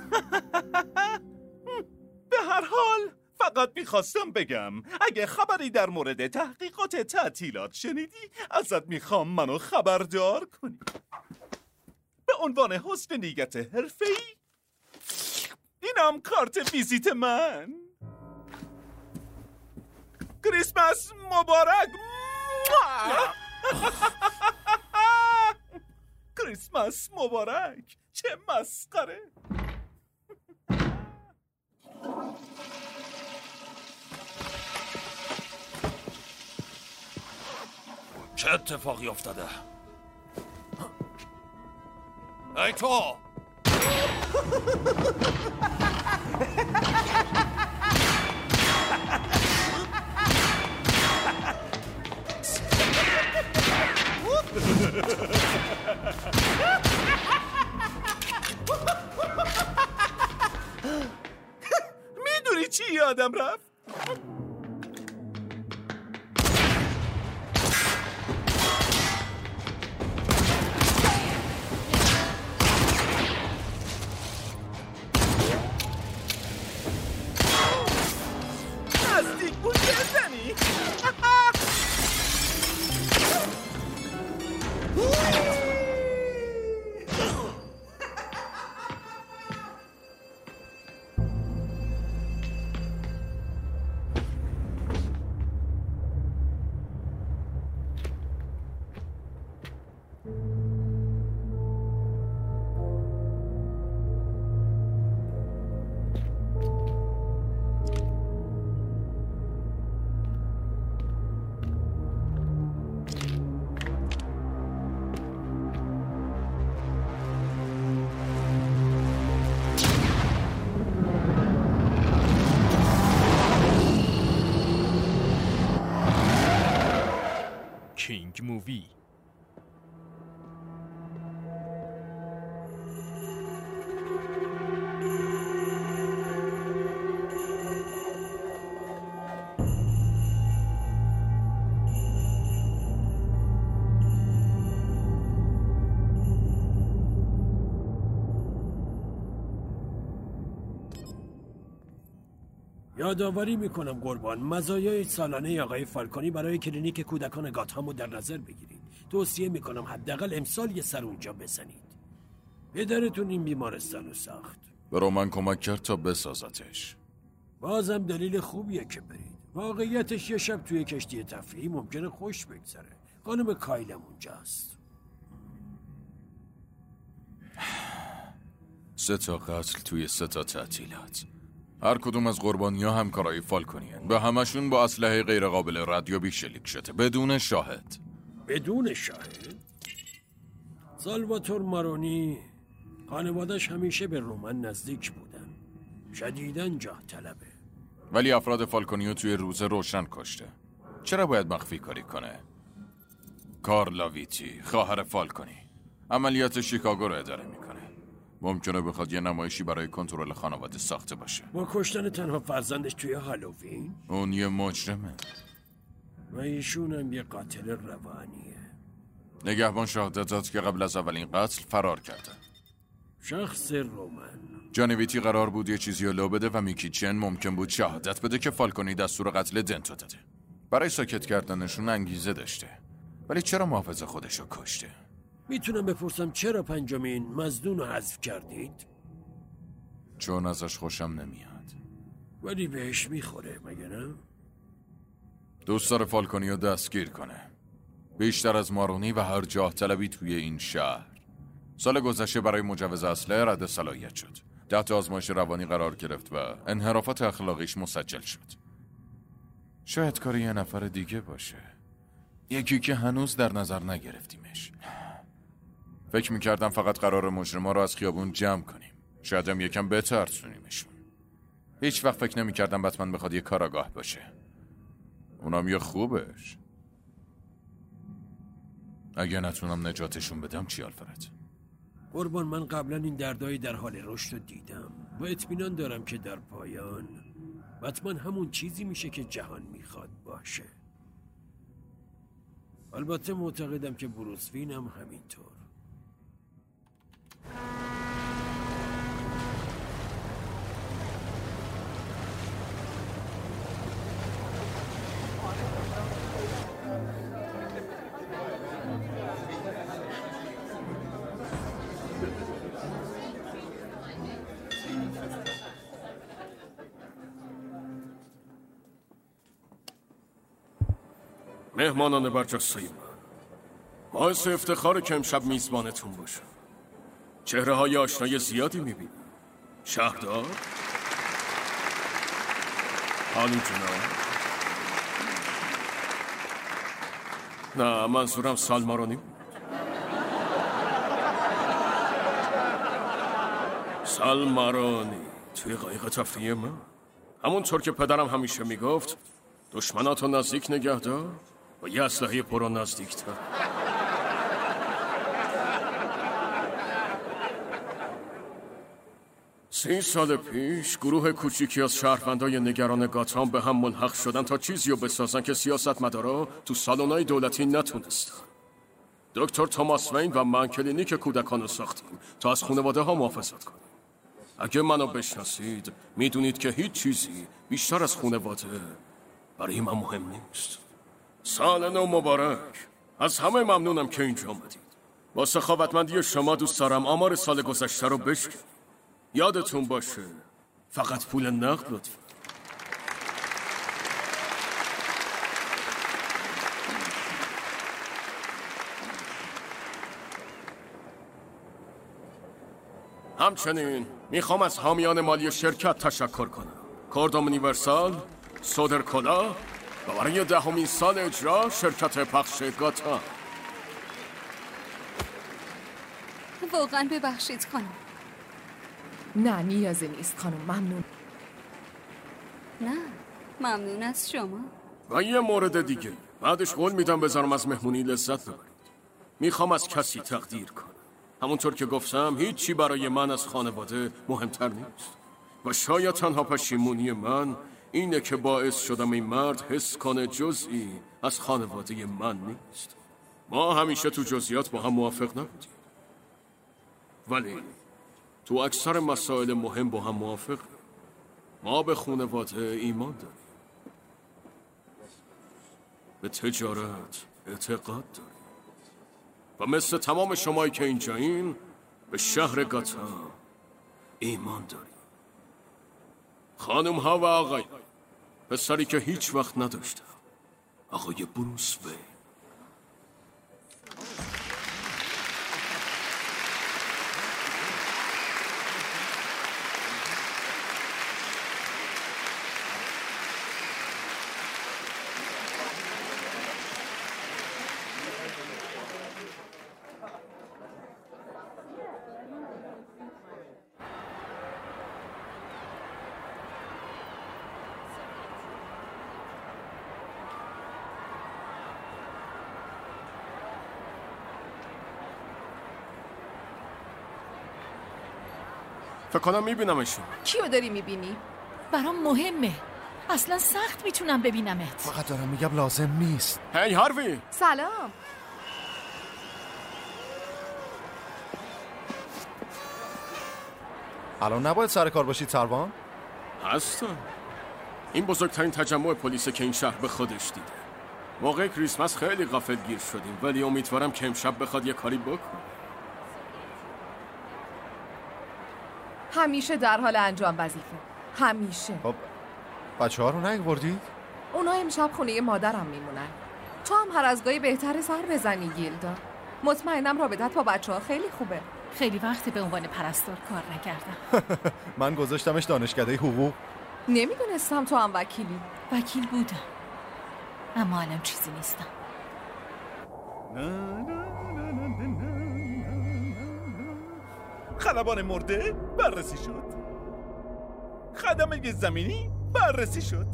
به هر حال فقط میخواستم بگم اگه خبری در مورد تحقیقات تعطیلات شنیدی ازت میخوام منو خبردار کنی. به عنوان حسن نیت حرفه‌ای اینم کارت ویزیت من. کریسمس مبارک. کریسمس مبارک. چه مسخره. چه اتفاقی افتاده؟ ای تو! میدونی چی یادم رفت؟ نزدیک بود بزنی. کینگ مووی. یادآوری میکنم قربان، مزایای سالانه آقای فالکونی برای کلینیک کودکان گاتهامو در نظر بگیرید. توصیه میکنم حداقل امسال یه سر اونجا بزنید. پدرتون این بیمارستانو ساخت. به رومن کمک کرد تا بسازتش. بازم دلیل خوبیه که برید. واقعیتش یه شب توی کشتی تفریحی ممکنه خوش بگذره. خانم کایلم اونجاست. سه تا قتل توی سه تا تعطیلات. هر کدوم از قربانی‌ها همکارای فالکونی هن. به همشون با اسلحه غیر قابل ردیابی شلیک شده بدون شاهد. بدون شاهد؟ سالواتور مارونی خانوادش همیشه به رومن نزدیک بودن. شدیداً جاه طلبه. ولی افراد فالکونیو توی روز روشن کشته. چرا باید مخفی کاری کنه؟ کارلا ویتی، خواهر فالکونی، عملیات شیکاگو رو اداره میکنه. ممکنه بخواد یه نمایشی برای کنترل خانواده ساخته باشه. با کشتن تنها فرزندش توی هالووین؟ اون یه مجرمه و ایشون هم یه قاتل روانیه. نگهبان شهادت داد که قبل از اولین قتل فرار کرده. شخص رومن. جانویتی قرار بود یه چیزی رو لو بده و میکی چن ممکن بود شهادت بده که فالکونی دستور قتل دنتو داده. برای ساکت کردنشون انگیزه داشته. ولی چرا محافظ خودشو کشته؟ میتونم بپرسم چرا پنجمین مظنون رو حذف کردید؟ چون ازش خوشم نمیاد. ولی بهش میخوره مگه نه؟ دوست داره فالکونی رو دستگیر کنه. بیشتر از مارونی و هر جاه طلبی توی این شهر. سال گذشته برای مجوز اسلحه رد صلاحیت شد. ده تا آزمایش روانی قرار گرفت و انحرافات اخلاقیش مسجل شد. شاید کار یه نفر دیگه باشه. یکی که هنوز در نظر نگرفتیمش. فکر میکردم فقط قرار مجرما رو از خیابون جمع کنیم. شاید هم یکم بترسونیمشون. هیچ وقت فکر نمیکردم بتمن بخواد یه کاراگاه باشه. اونم یه خوبش. اگه نتونم نجاتشون بدم چی آلفرد؟ قربان، من قبلا این دردایی در حال رشد رو دیدم و اطمینان دارم که در پایان بتمن همون چیزی میشه که جهان میخواد باشه. البته معتقدم که بروس وین هم همینطور. مهمانان برجسته‌ی من، باعث افتخاره که امشب میزبانتون باشه. چهره های آشنای زیادی میبینم. شهردار؟ حالو جناب؟ نه منظورم سالمارانی بود. سالمارانی توی قایق تفریحی من. همونطور که پدرم همیشه میگفت دشمناتو نزدیک نگه دار و یه اسلحه پرو نزدیکتر. سی سال پیش گروه کوچیکی از شهروندای نگران گاتام به هم ملحق شدن تا چیزی رو بسازن که سیاستمدارا تو سالن‌های دولتی نتونستن. دکتر توماس وین و من کلینیک کودکان رو ساختیم تا از خانواده ها محافظت کنیم. اگه منو بشناسید میدونید که هیچ چیزی بیشتر از خانواده برای من مهم نیست. سال نو مبارک. از همه ممنونم که اینجا آمدید. با سخاوتمندی شما دوست دارم آمار سال گذشته رو بشکنم. یادتون باشه فقط پول نقد لطفا. همچنین میخوام از حامیان مالی شرکت تشکر کنم. کردوم یونیورسال، سودرکولا و برای دهمین سال اجرا شرکت پخش گاتام. واقعا ببخشید خانم. نه نیازی نیست خانم، ممنون. نه ممنون از شما. و یه مورد دیگه بعدش قول میدم بذارم از مهمونی لذت ببرید. میخوام از کسی تقدیر کنم. همونطور که گفتم هیچی برای من از خانواده مهمتر نیست و شاید تنها پشیمونی من اینه که باعث شدم این مرد حس کنه جزئی از خانواده من نیست. ما همیشه تو جزئیات با هم موافق نبودیم ولی تو اکثر مسائل مهم با هم موافق. ما به خانواده ایمان داریم، به تجارت اعتقاد داریم و مثل تمام شمایی که اینجایین به شهر گاتام ایمان داریم. خانم ها و آقای، پسری که هیچ وقت نداشتم، آقای بروس وین. فکر کنم میبینمشون. کیو داری میبینی؟ برام مهمه. اصلا سخت میتونم ببینمت. فقط دارم میگم لازم نیست. هی هاروی. سلام. الان نباید سر کار باشید سروان؟ هستم. این بزرگترین تجمع پلیسه که این شهر به خودش دیده. موقع کریسمس خیلی غافلگیر شدیم ولی امیدوارم که امشب بخواد یه کاری بکنه. همیشه در حال انجام وظیفه. همیشه. خب بچه ها رو نیاوردید؟ اونا امشب خونه مادرم میمونن. تو هم هر از گاهی بهتره سر بزنی گیلدا. مطمئنم رابطت با بچه ها خیلی خوبه. خیلی وقتی به عنوان پرستار کار نکردم. من گذاشتمش دانشکده حقوق. نمیدونستم تو هم وکیلی. وکیل بودم اما الان چیزی نیستم. خلبان مرده بررسی شد. خدمه زمینی بررسی شد.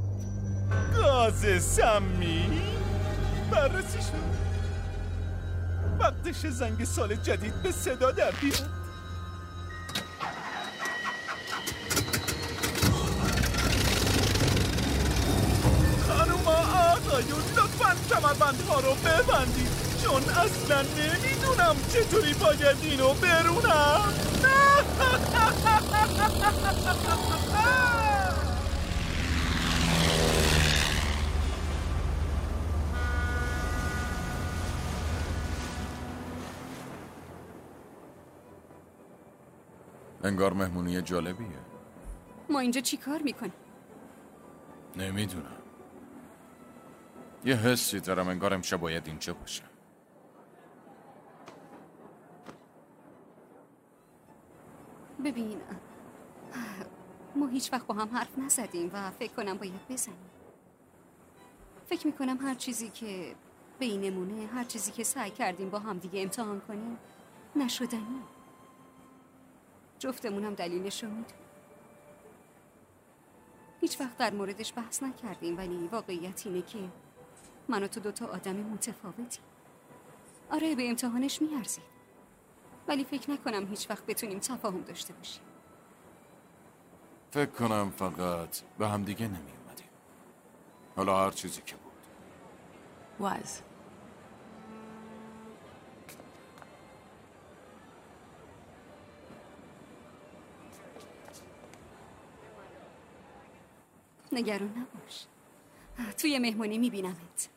گاز سمی بررسی شد. وقتش زنگ سال جدید به صدا در بیاد. خانوما آقایون لطفاً کمربندها رو ببندید چون اصلا نمیدونم چطوری باید اینو برونم. انگار مهمونی جالبیه. ما اینجا چی کار میکنیم؟ نمیدونم. یه حسی دارم انگار امشب باید اینجا باشم. ببین ما هیچ وقت با هم حرف نزدیم و فکر کنم باید بزنیم. فکر میکنم هر چیزی که بینمونه، هر چیزی که سعی کردیم با هم دیگه امتحان کنیم نشدنی. جفتمونم دلیلش رو میدونیم. هیچ وقت در موردش بحث نکردیم ولی واقعیت اینه که من و تو دوتا آدم متفاوتیم. آره به امتحانش میارزید ولی فکر نکنم هیچ وقت بتونیم تفاهم داشته باشیم. فکر کنم فقط به هم دیگه نمی اومدیم. حالا هر چیزی که بود. Was. نگران نباش. توی مهمونی میبینمت.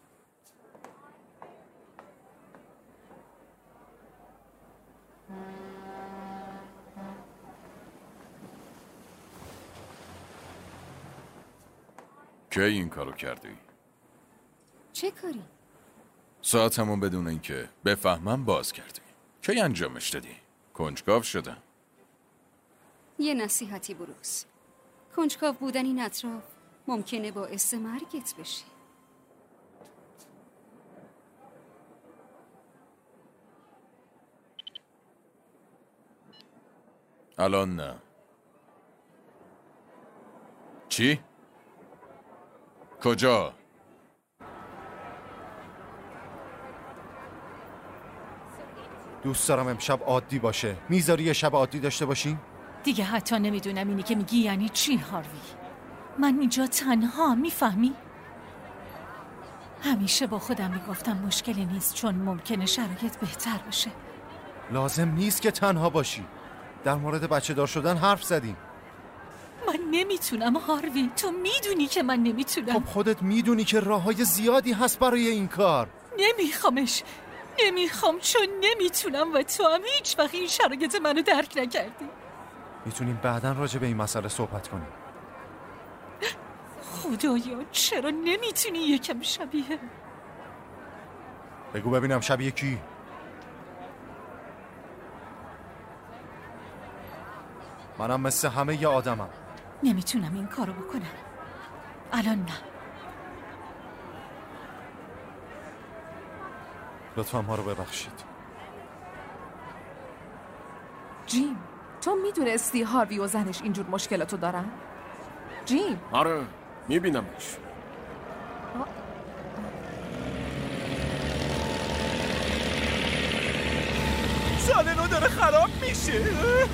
کی این کارو کردی؟ چه کاری؟ ساعتمون بدون اینکه بفهمم باز کردی. کی انجامش دادی؟ کنجکاو شدم. یه نصیحتی بروس. کنجکاو بودن این اطراف ممکنه باعث مرگت بشه. الان نه. چی؟ کجا؟ دوست دارم امشب عادی باشه. میذاری یه شب عادی داشته باشیم؟ دیگه حتی نمیدونم اینی که میگی یعنی چی هاروی. من اینجا تنها، میفهمی؟ همیشه با خودم میگفتم مشکلی نیست چون ممکنه شرایط بهتر بشه. لازم نیست که تنها باشی. در مورد بچه دار شدن حرف زدیم. من نمیتونم هاروی، تو میدونی که من نمیتونم. خب خودت میدونی که راههای زیادی هست برای این کار. نمیخوامش، نمیخوام چون نمیتونم و تو هم هیچ وقت این شرایط منو درک نکردی. میتونیم بعداً راجع به این مسئله صحبت کنیم. خدایا چرا نمیتونی یکم شبیه؟ بگو ببینم شبیه کی؟ منم مثل همه ی آدمم. نمیتونم این کارو بکنم الان. نه لطفا ما رو ببخشید. جیم تو میدونستی هاروی و زنش اینجور مشکلاتو دارن؟ جیم آره میبینمش. سال نو داره خراب میشه.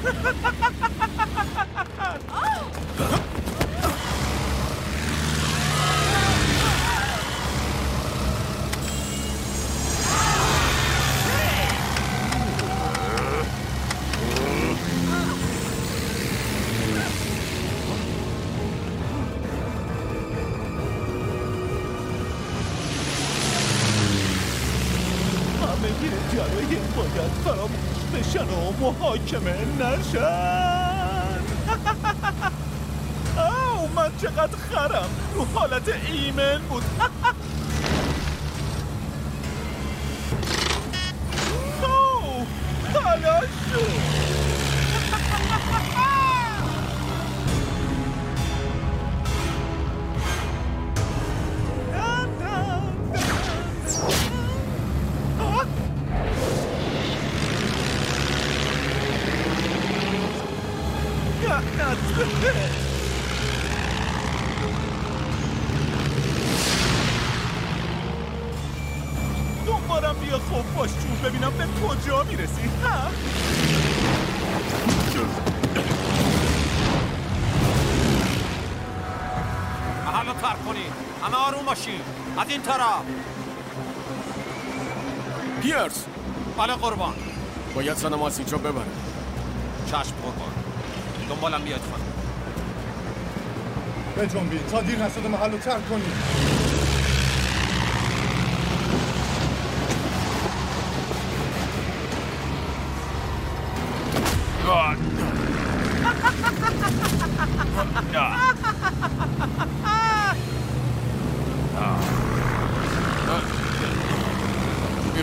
جرایم باید فراموش بشن و محاکمه نشن. آو من چقدر خرم، رو حالت ایمن بود. آو حالا شد. دنبالم بیا خوب باش جون ببینم به کجا میرسی. ها محلو ترک کنید، همه آروم باشین. از این طرف. پیرس. بله قربان. باید زنم از اینجا ببره. چشم قربان. دنبالم بیاید خانم. به جنبی تا دیر نشده محلو ترک کنید.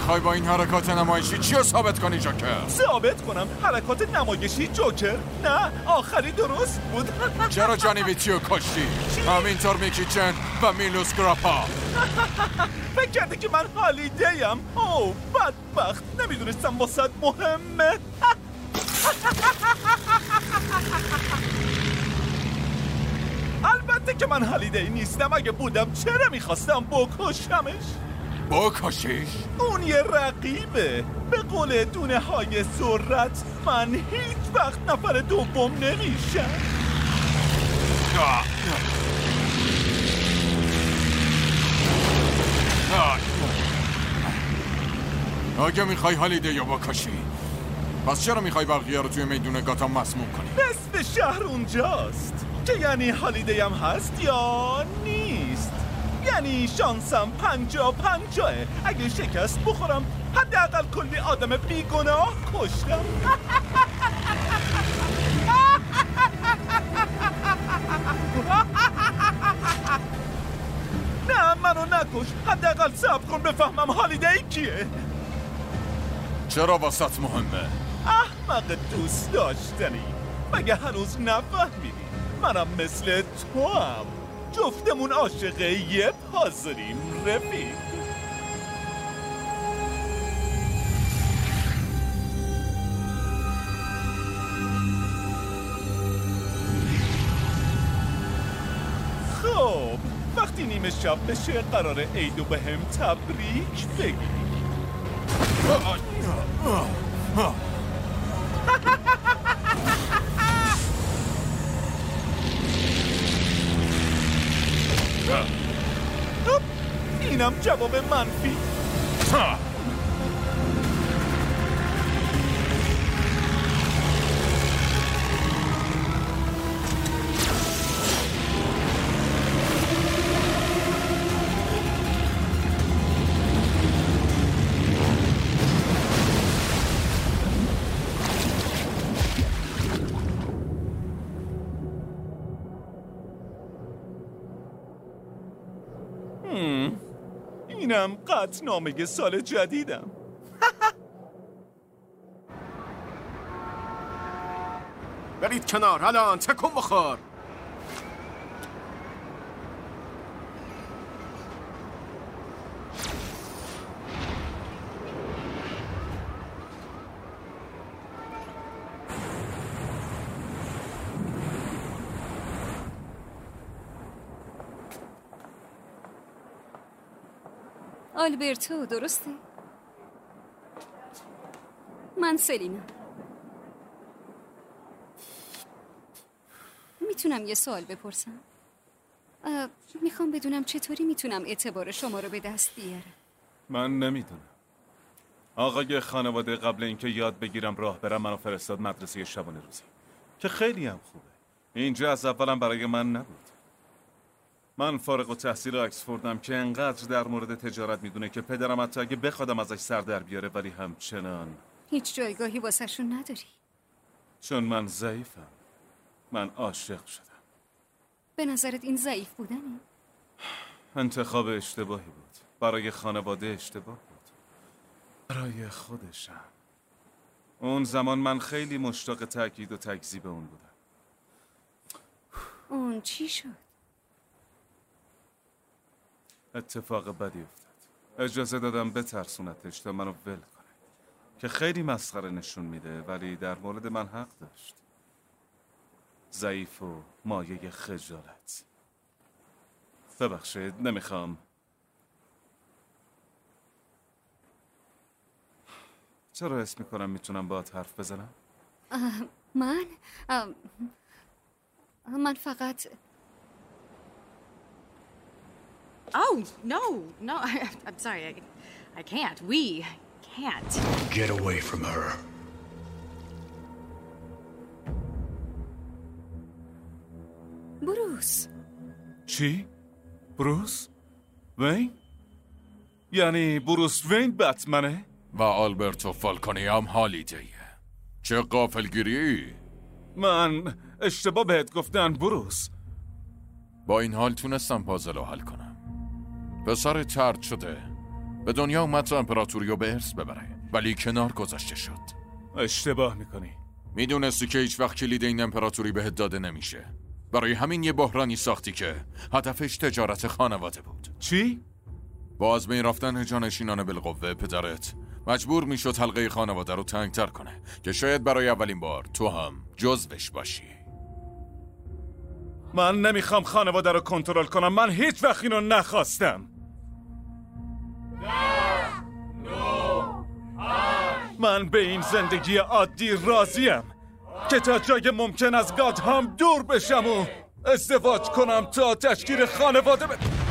میخوای با این حرکات نمایشی چی رو ثابت کنی جوکر؟ ثابت کنم حرکات نمایشی جوکر؟ نه آخری درست بود. چرا جانی ویتیو کشتی؟ همینطور میکی چن و میلوس گراپا. فکر کرده که من هالیدیم؟ اوه بدبخت، نمیدونستم واسه مهمه. البته که من هالیدی نیستم، اگه بودم چرا میخواستم بکشمش؟ بکشیش؟ اون یه رقیبه. به قول دونه های سرعت من هیچ وقت نفر دوم نمیشم. اگه میخوای هالیدی رو بکشی، پس چرا میخوای بقیه رو توی میدون گاتام مسموم کنی؟ نصف شهر اونجاست، که یعنی هالیدی هم هست یا نیست. یعنی شانسم پنجا پنجاه. اگه شکست بخورم حداقل کلی آدم بیگناه کشتم. نه منو نکش، حداقل صبر کن بفهمم هالیدی کیه. چرا واسط مهمه؟ احمق دوست داشتنی، مگه هنوز نفهمیدی منم مثل تو هم جفتمون عاشق یه پازلیم رفیق. خب وقتی نیمه شب بشه قراره عیدو به هم تبریک بگی. اینم جواب منفی. اینم قطعنامه سال جدیدم. برید کنار الان تکون بخور. آلبرتو درسته؟ من سلینا. میتونم یه سوال بپرسم؟ میخوام بدونم چطوری میتونم اعتبار شما رو به دست بیارم. من نمیدونم. آقای خانواده قبل اینکه یاد بگیرم راه برم منو فرستاد مدرسه شبانه روزی که خیلی هم خوبه. اینجا از اولم برای من نبود. من فارغ التحصیل اکسفوردم که انقدر در مورد تجارت میدونه که پدرم حتی اگه بخوادم ازش سر در بیاره ولی همچنان هیچ جایگاهی واسهشون نداری. چون من ضعیفم. من عاشق شدم. به نظرت این ضعیف بودنه؟ انتخاب اشتباهی بود. برای خانواده اشتباه بود. برای خودشم. اون زمان من خیلی مشتاق تأکید و تکذیب اون بودم. اون چی شد؟ اتفاق بدی افتاد. اجازه دادم بترسونتش تا منو ول کنه که خیلی مسخره نشون میده ولی در مورد من حق داشت. ضعیف و مایه خجالت. ببخشید نمیخوام. چرا اسم میکنم میتونم باهات حرف بزنم؟ من من فقط Oh, no, no, I, I'm sorry, I, I can't, we can't. Get away from her. بروس. چی؟ بروس؟ وین؟ یعنی بروس وین بتمنه؟ و آلبرتو فالکونی هم هالیدیه. چه غافلگیری؟ من اشتباه بهت گفتن بروس. با این حال تونستم پازل رو حل کنم. پسر طرد شده به دنیا اومد تا امپراتوری رو به ارث ببره، ولی کنار گذاشته شد. اشتباه میکنی. میدونستی که هیچ وقت کلید این امپراتوری بهت داده نمیشه. برای همین یه بحرانی ساختی که هدفش تجارت خانواده بود. چی؟ با از بین رفتن جانشینان بالقوه پدرت مجبور میشد حلقه خانواده رو تنگتر کنه که شاید برای اولین بار تو هم جزوش باشی. من نمیخوام خانواده رو کنترل کنم. من هیچ وقت اینو نخواستم. من به این زندگی عادی راضیم که تا جای ممکن از گاتهام دور بشم و ازدواج کنم تا تشکیل خانواده ب...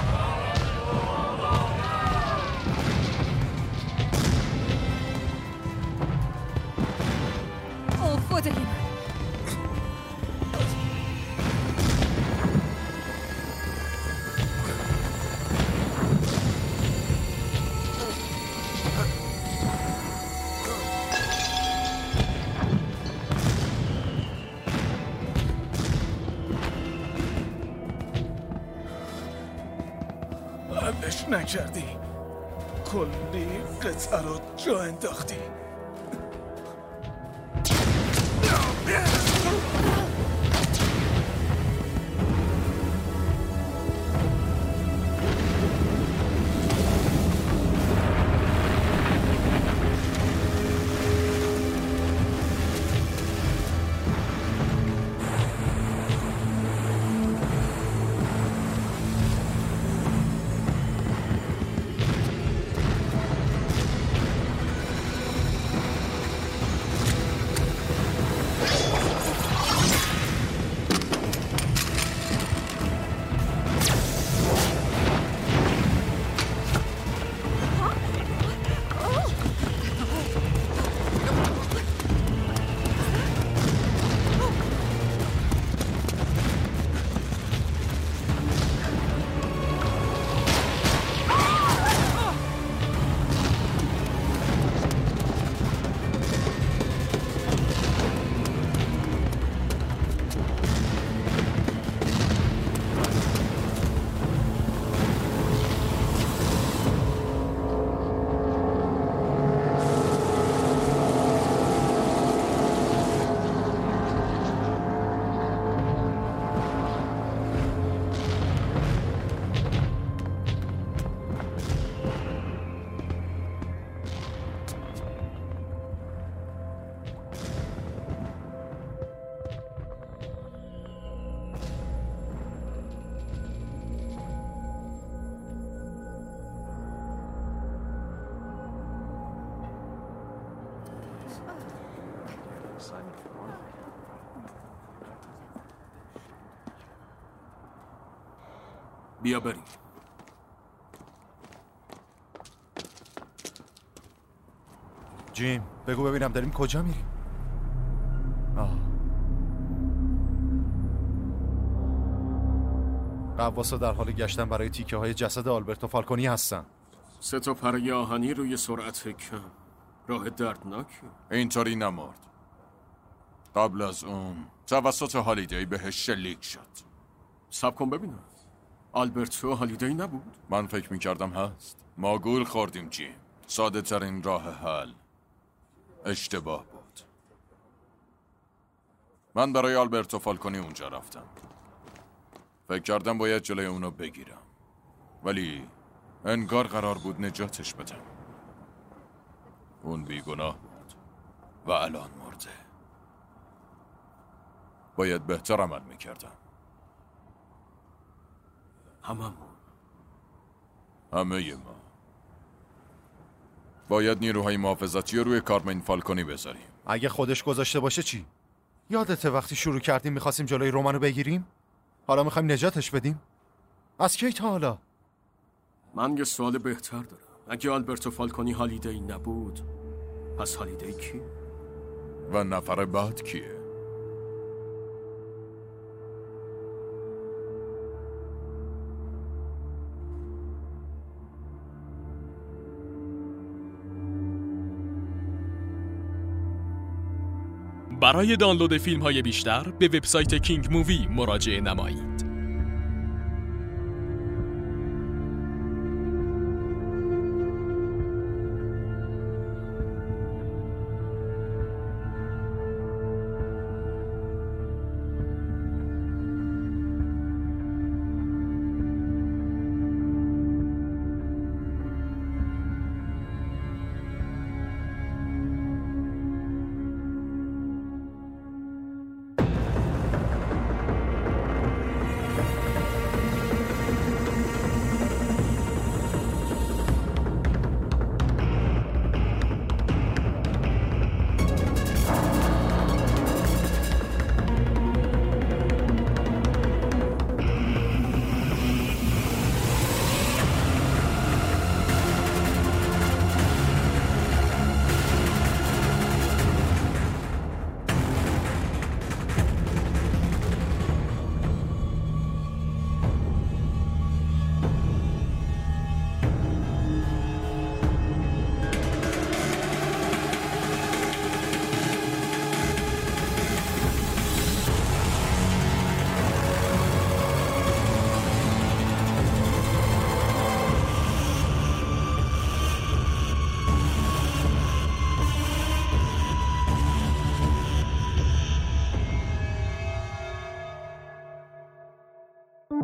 اوه خدای من. حلش نکردی. کلی قطعه رو جا انداختی. بیا بریم. جیم بگو ببینم داریم کجا میریم؟ آه غواصا در حال گشتن برای تیکه های جسد آلبرتو فالکونی هستن. سه تا پره آهنی روی سرعت کم. راه دردناکی. اینطوری نمرد. قبل از اون توسط هالیدی بهش شلیک شد. صبر کن ببینم. آلبرتو هالیدی نبود؟ من فکر میکردم هست. ما گول خوردیم جیم. ساده ترین راه حل اشتباه بود. من برای آلبرتو فالکونی اونجا رفتم. فکر کردم باید جلوی اونو بگیرم، ولی انگار قرار بود نجاتش بدم. اون بیگناه بود و الان مرده. باید بهتر عمل میکردم. هممون همه ما باید نیروهای محافظتی رو روی کارمین فالکونی بذاریم. اگه خودش گذاشته باشه چی؟ یادته وقتی شروع کردیم میخواستیم جلوی رومانو بگیریم؟ حالا میخوایم نجاتش بدیم؟ از کی تا حالا؟ من یه سوال بهتر دارم. اگه آلبرتو فالکونی هالیدی نبود، پس هالیدی کی؟ و نفر بعد کیه؟ برای دانلود فیلم های بیشتر به وبسایت کینگ مووی مراجعه نمایید.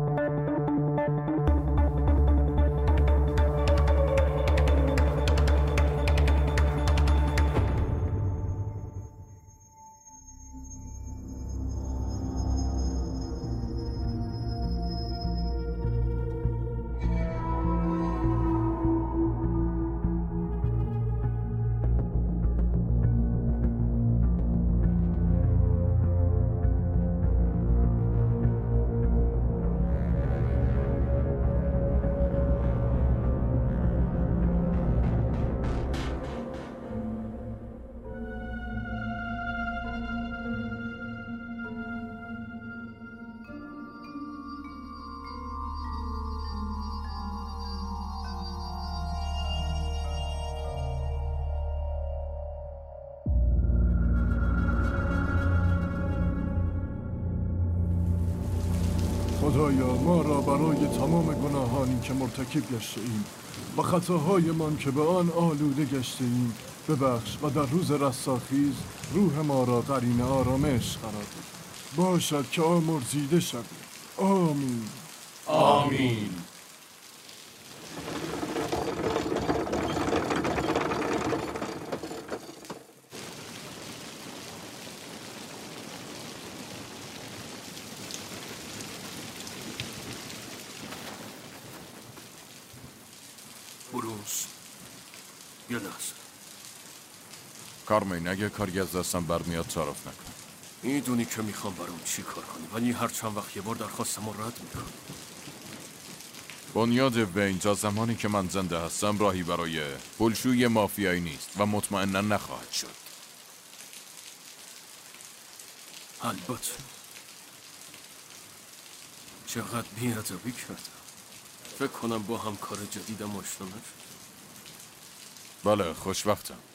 خدایا ما را برای تمام گناهانی که مرتکب گشته ایم و خطاهایمان که به آن آلوده گشته ایم ببخش و در روز رستاخیز روح ما را قرین آرامش قرار ده. باشد که آمرزیده شویم. آمین. آمین. بروس یه لحظه. کارمین اگه کاری از دستم برمیاد تعارف نکن. میدونی که میخوام برام چی کار کنی ولی هر چند وقت یه بار درخواستم رو رد میکنم. بنیاد وین تا زمانی که من زنده هستم راهی برای پولشوی مافیایی نیست و مطمئنا نخواهد شد. البته چقدر بی‌ادبی کردم. فکر کنم با هم کار جدیدم آشنا نشد. بله خوشوقتم.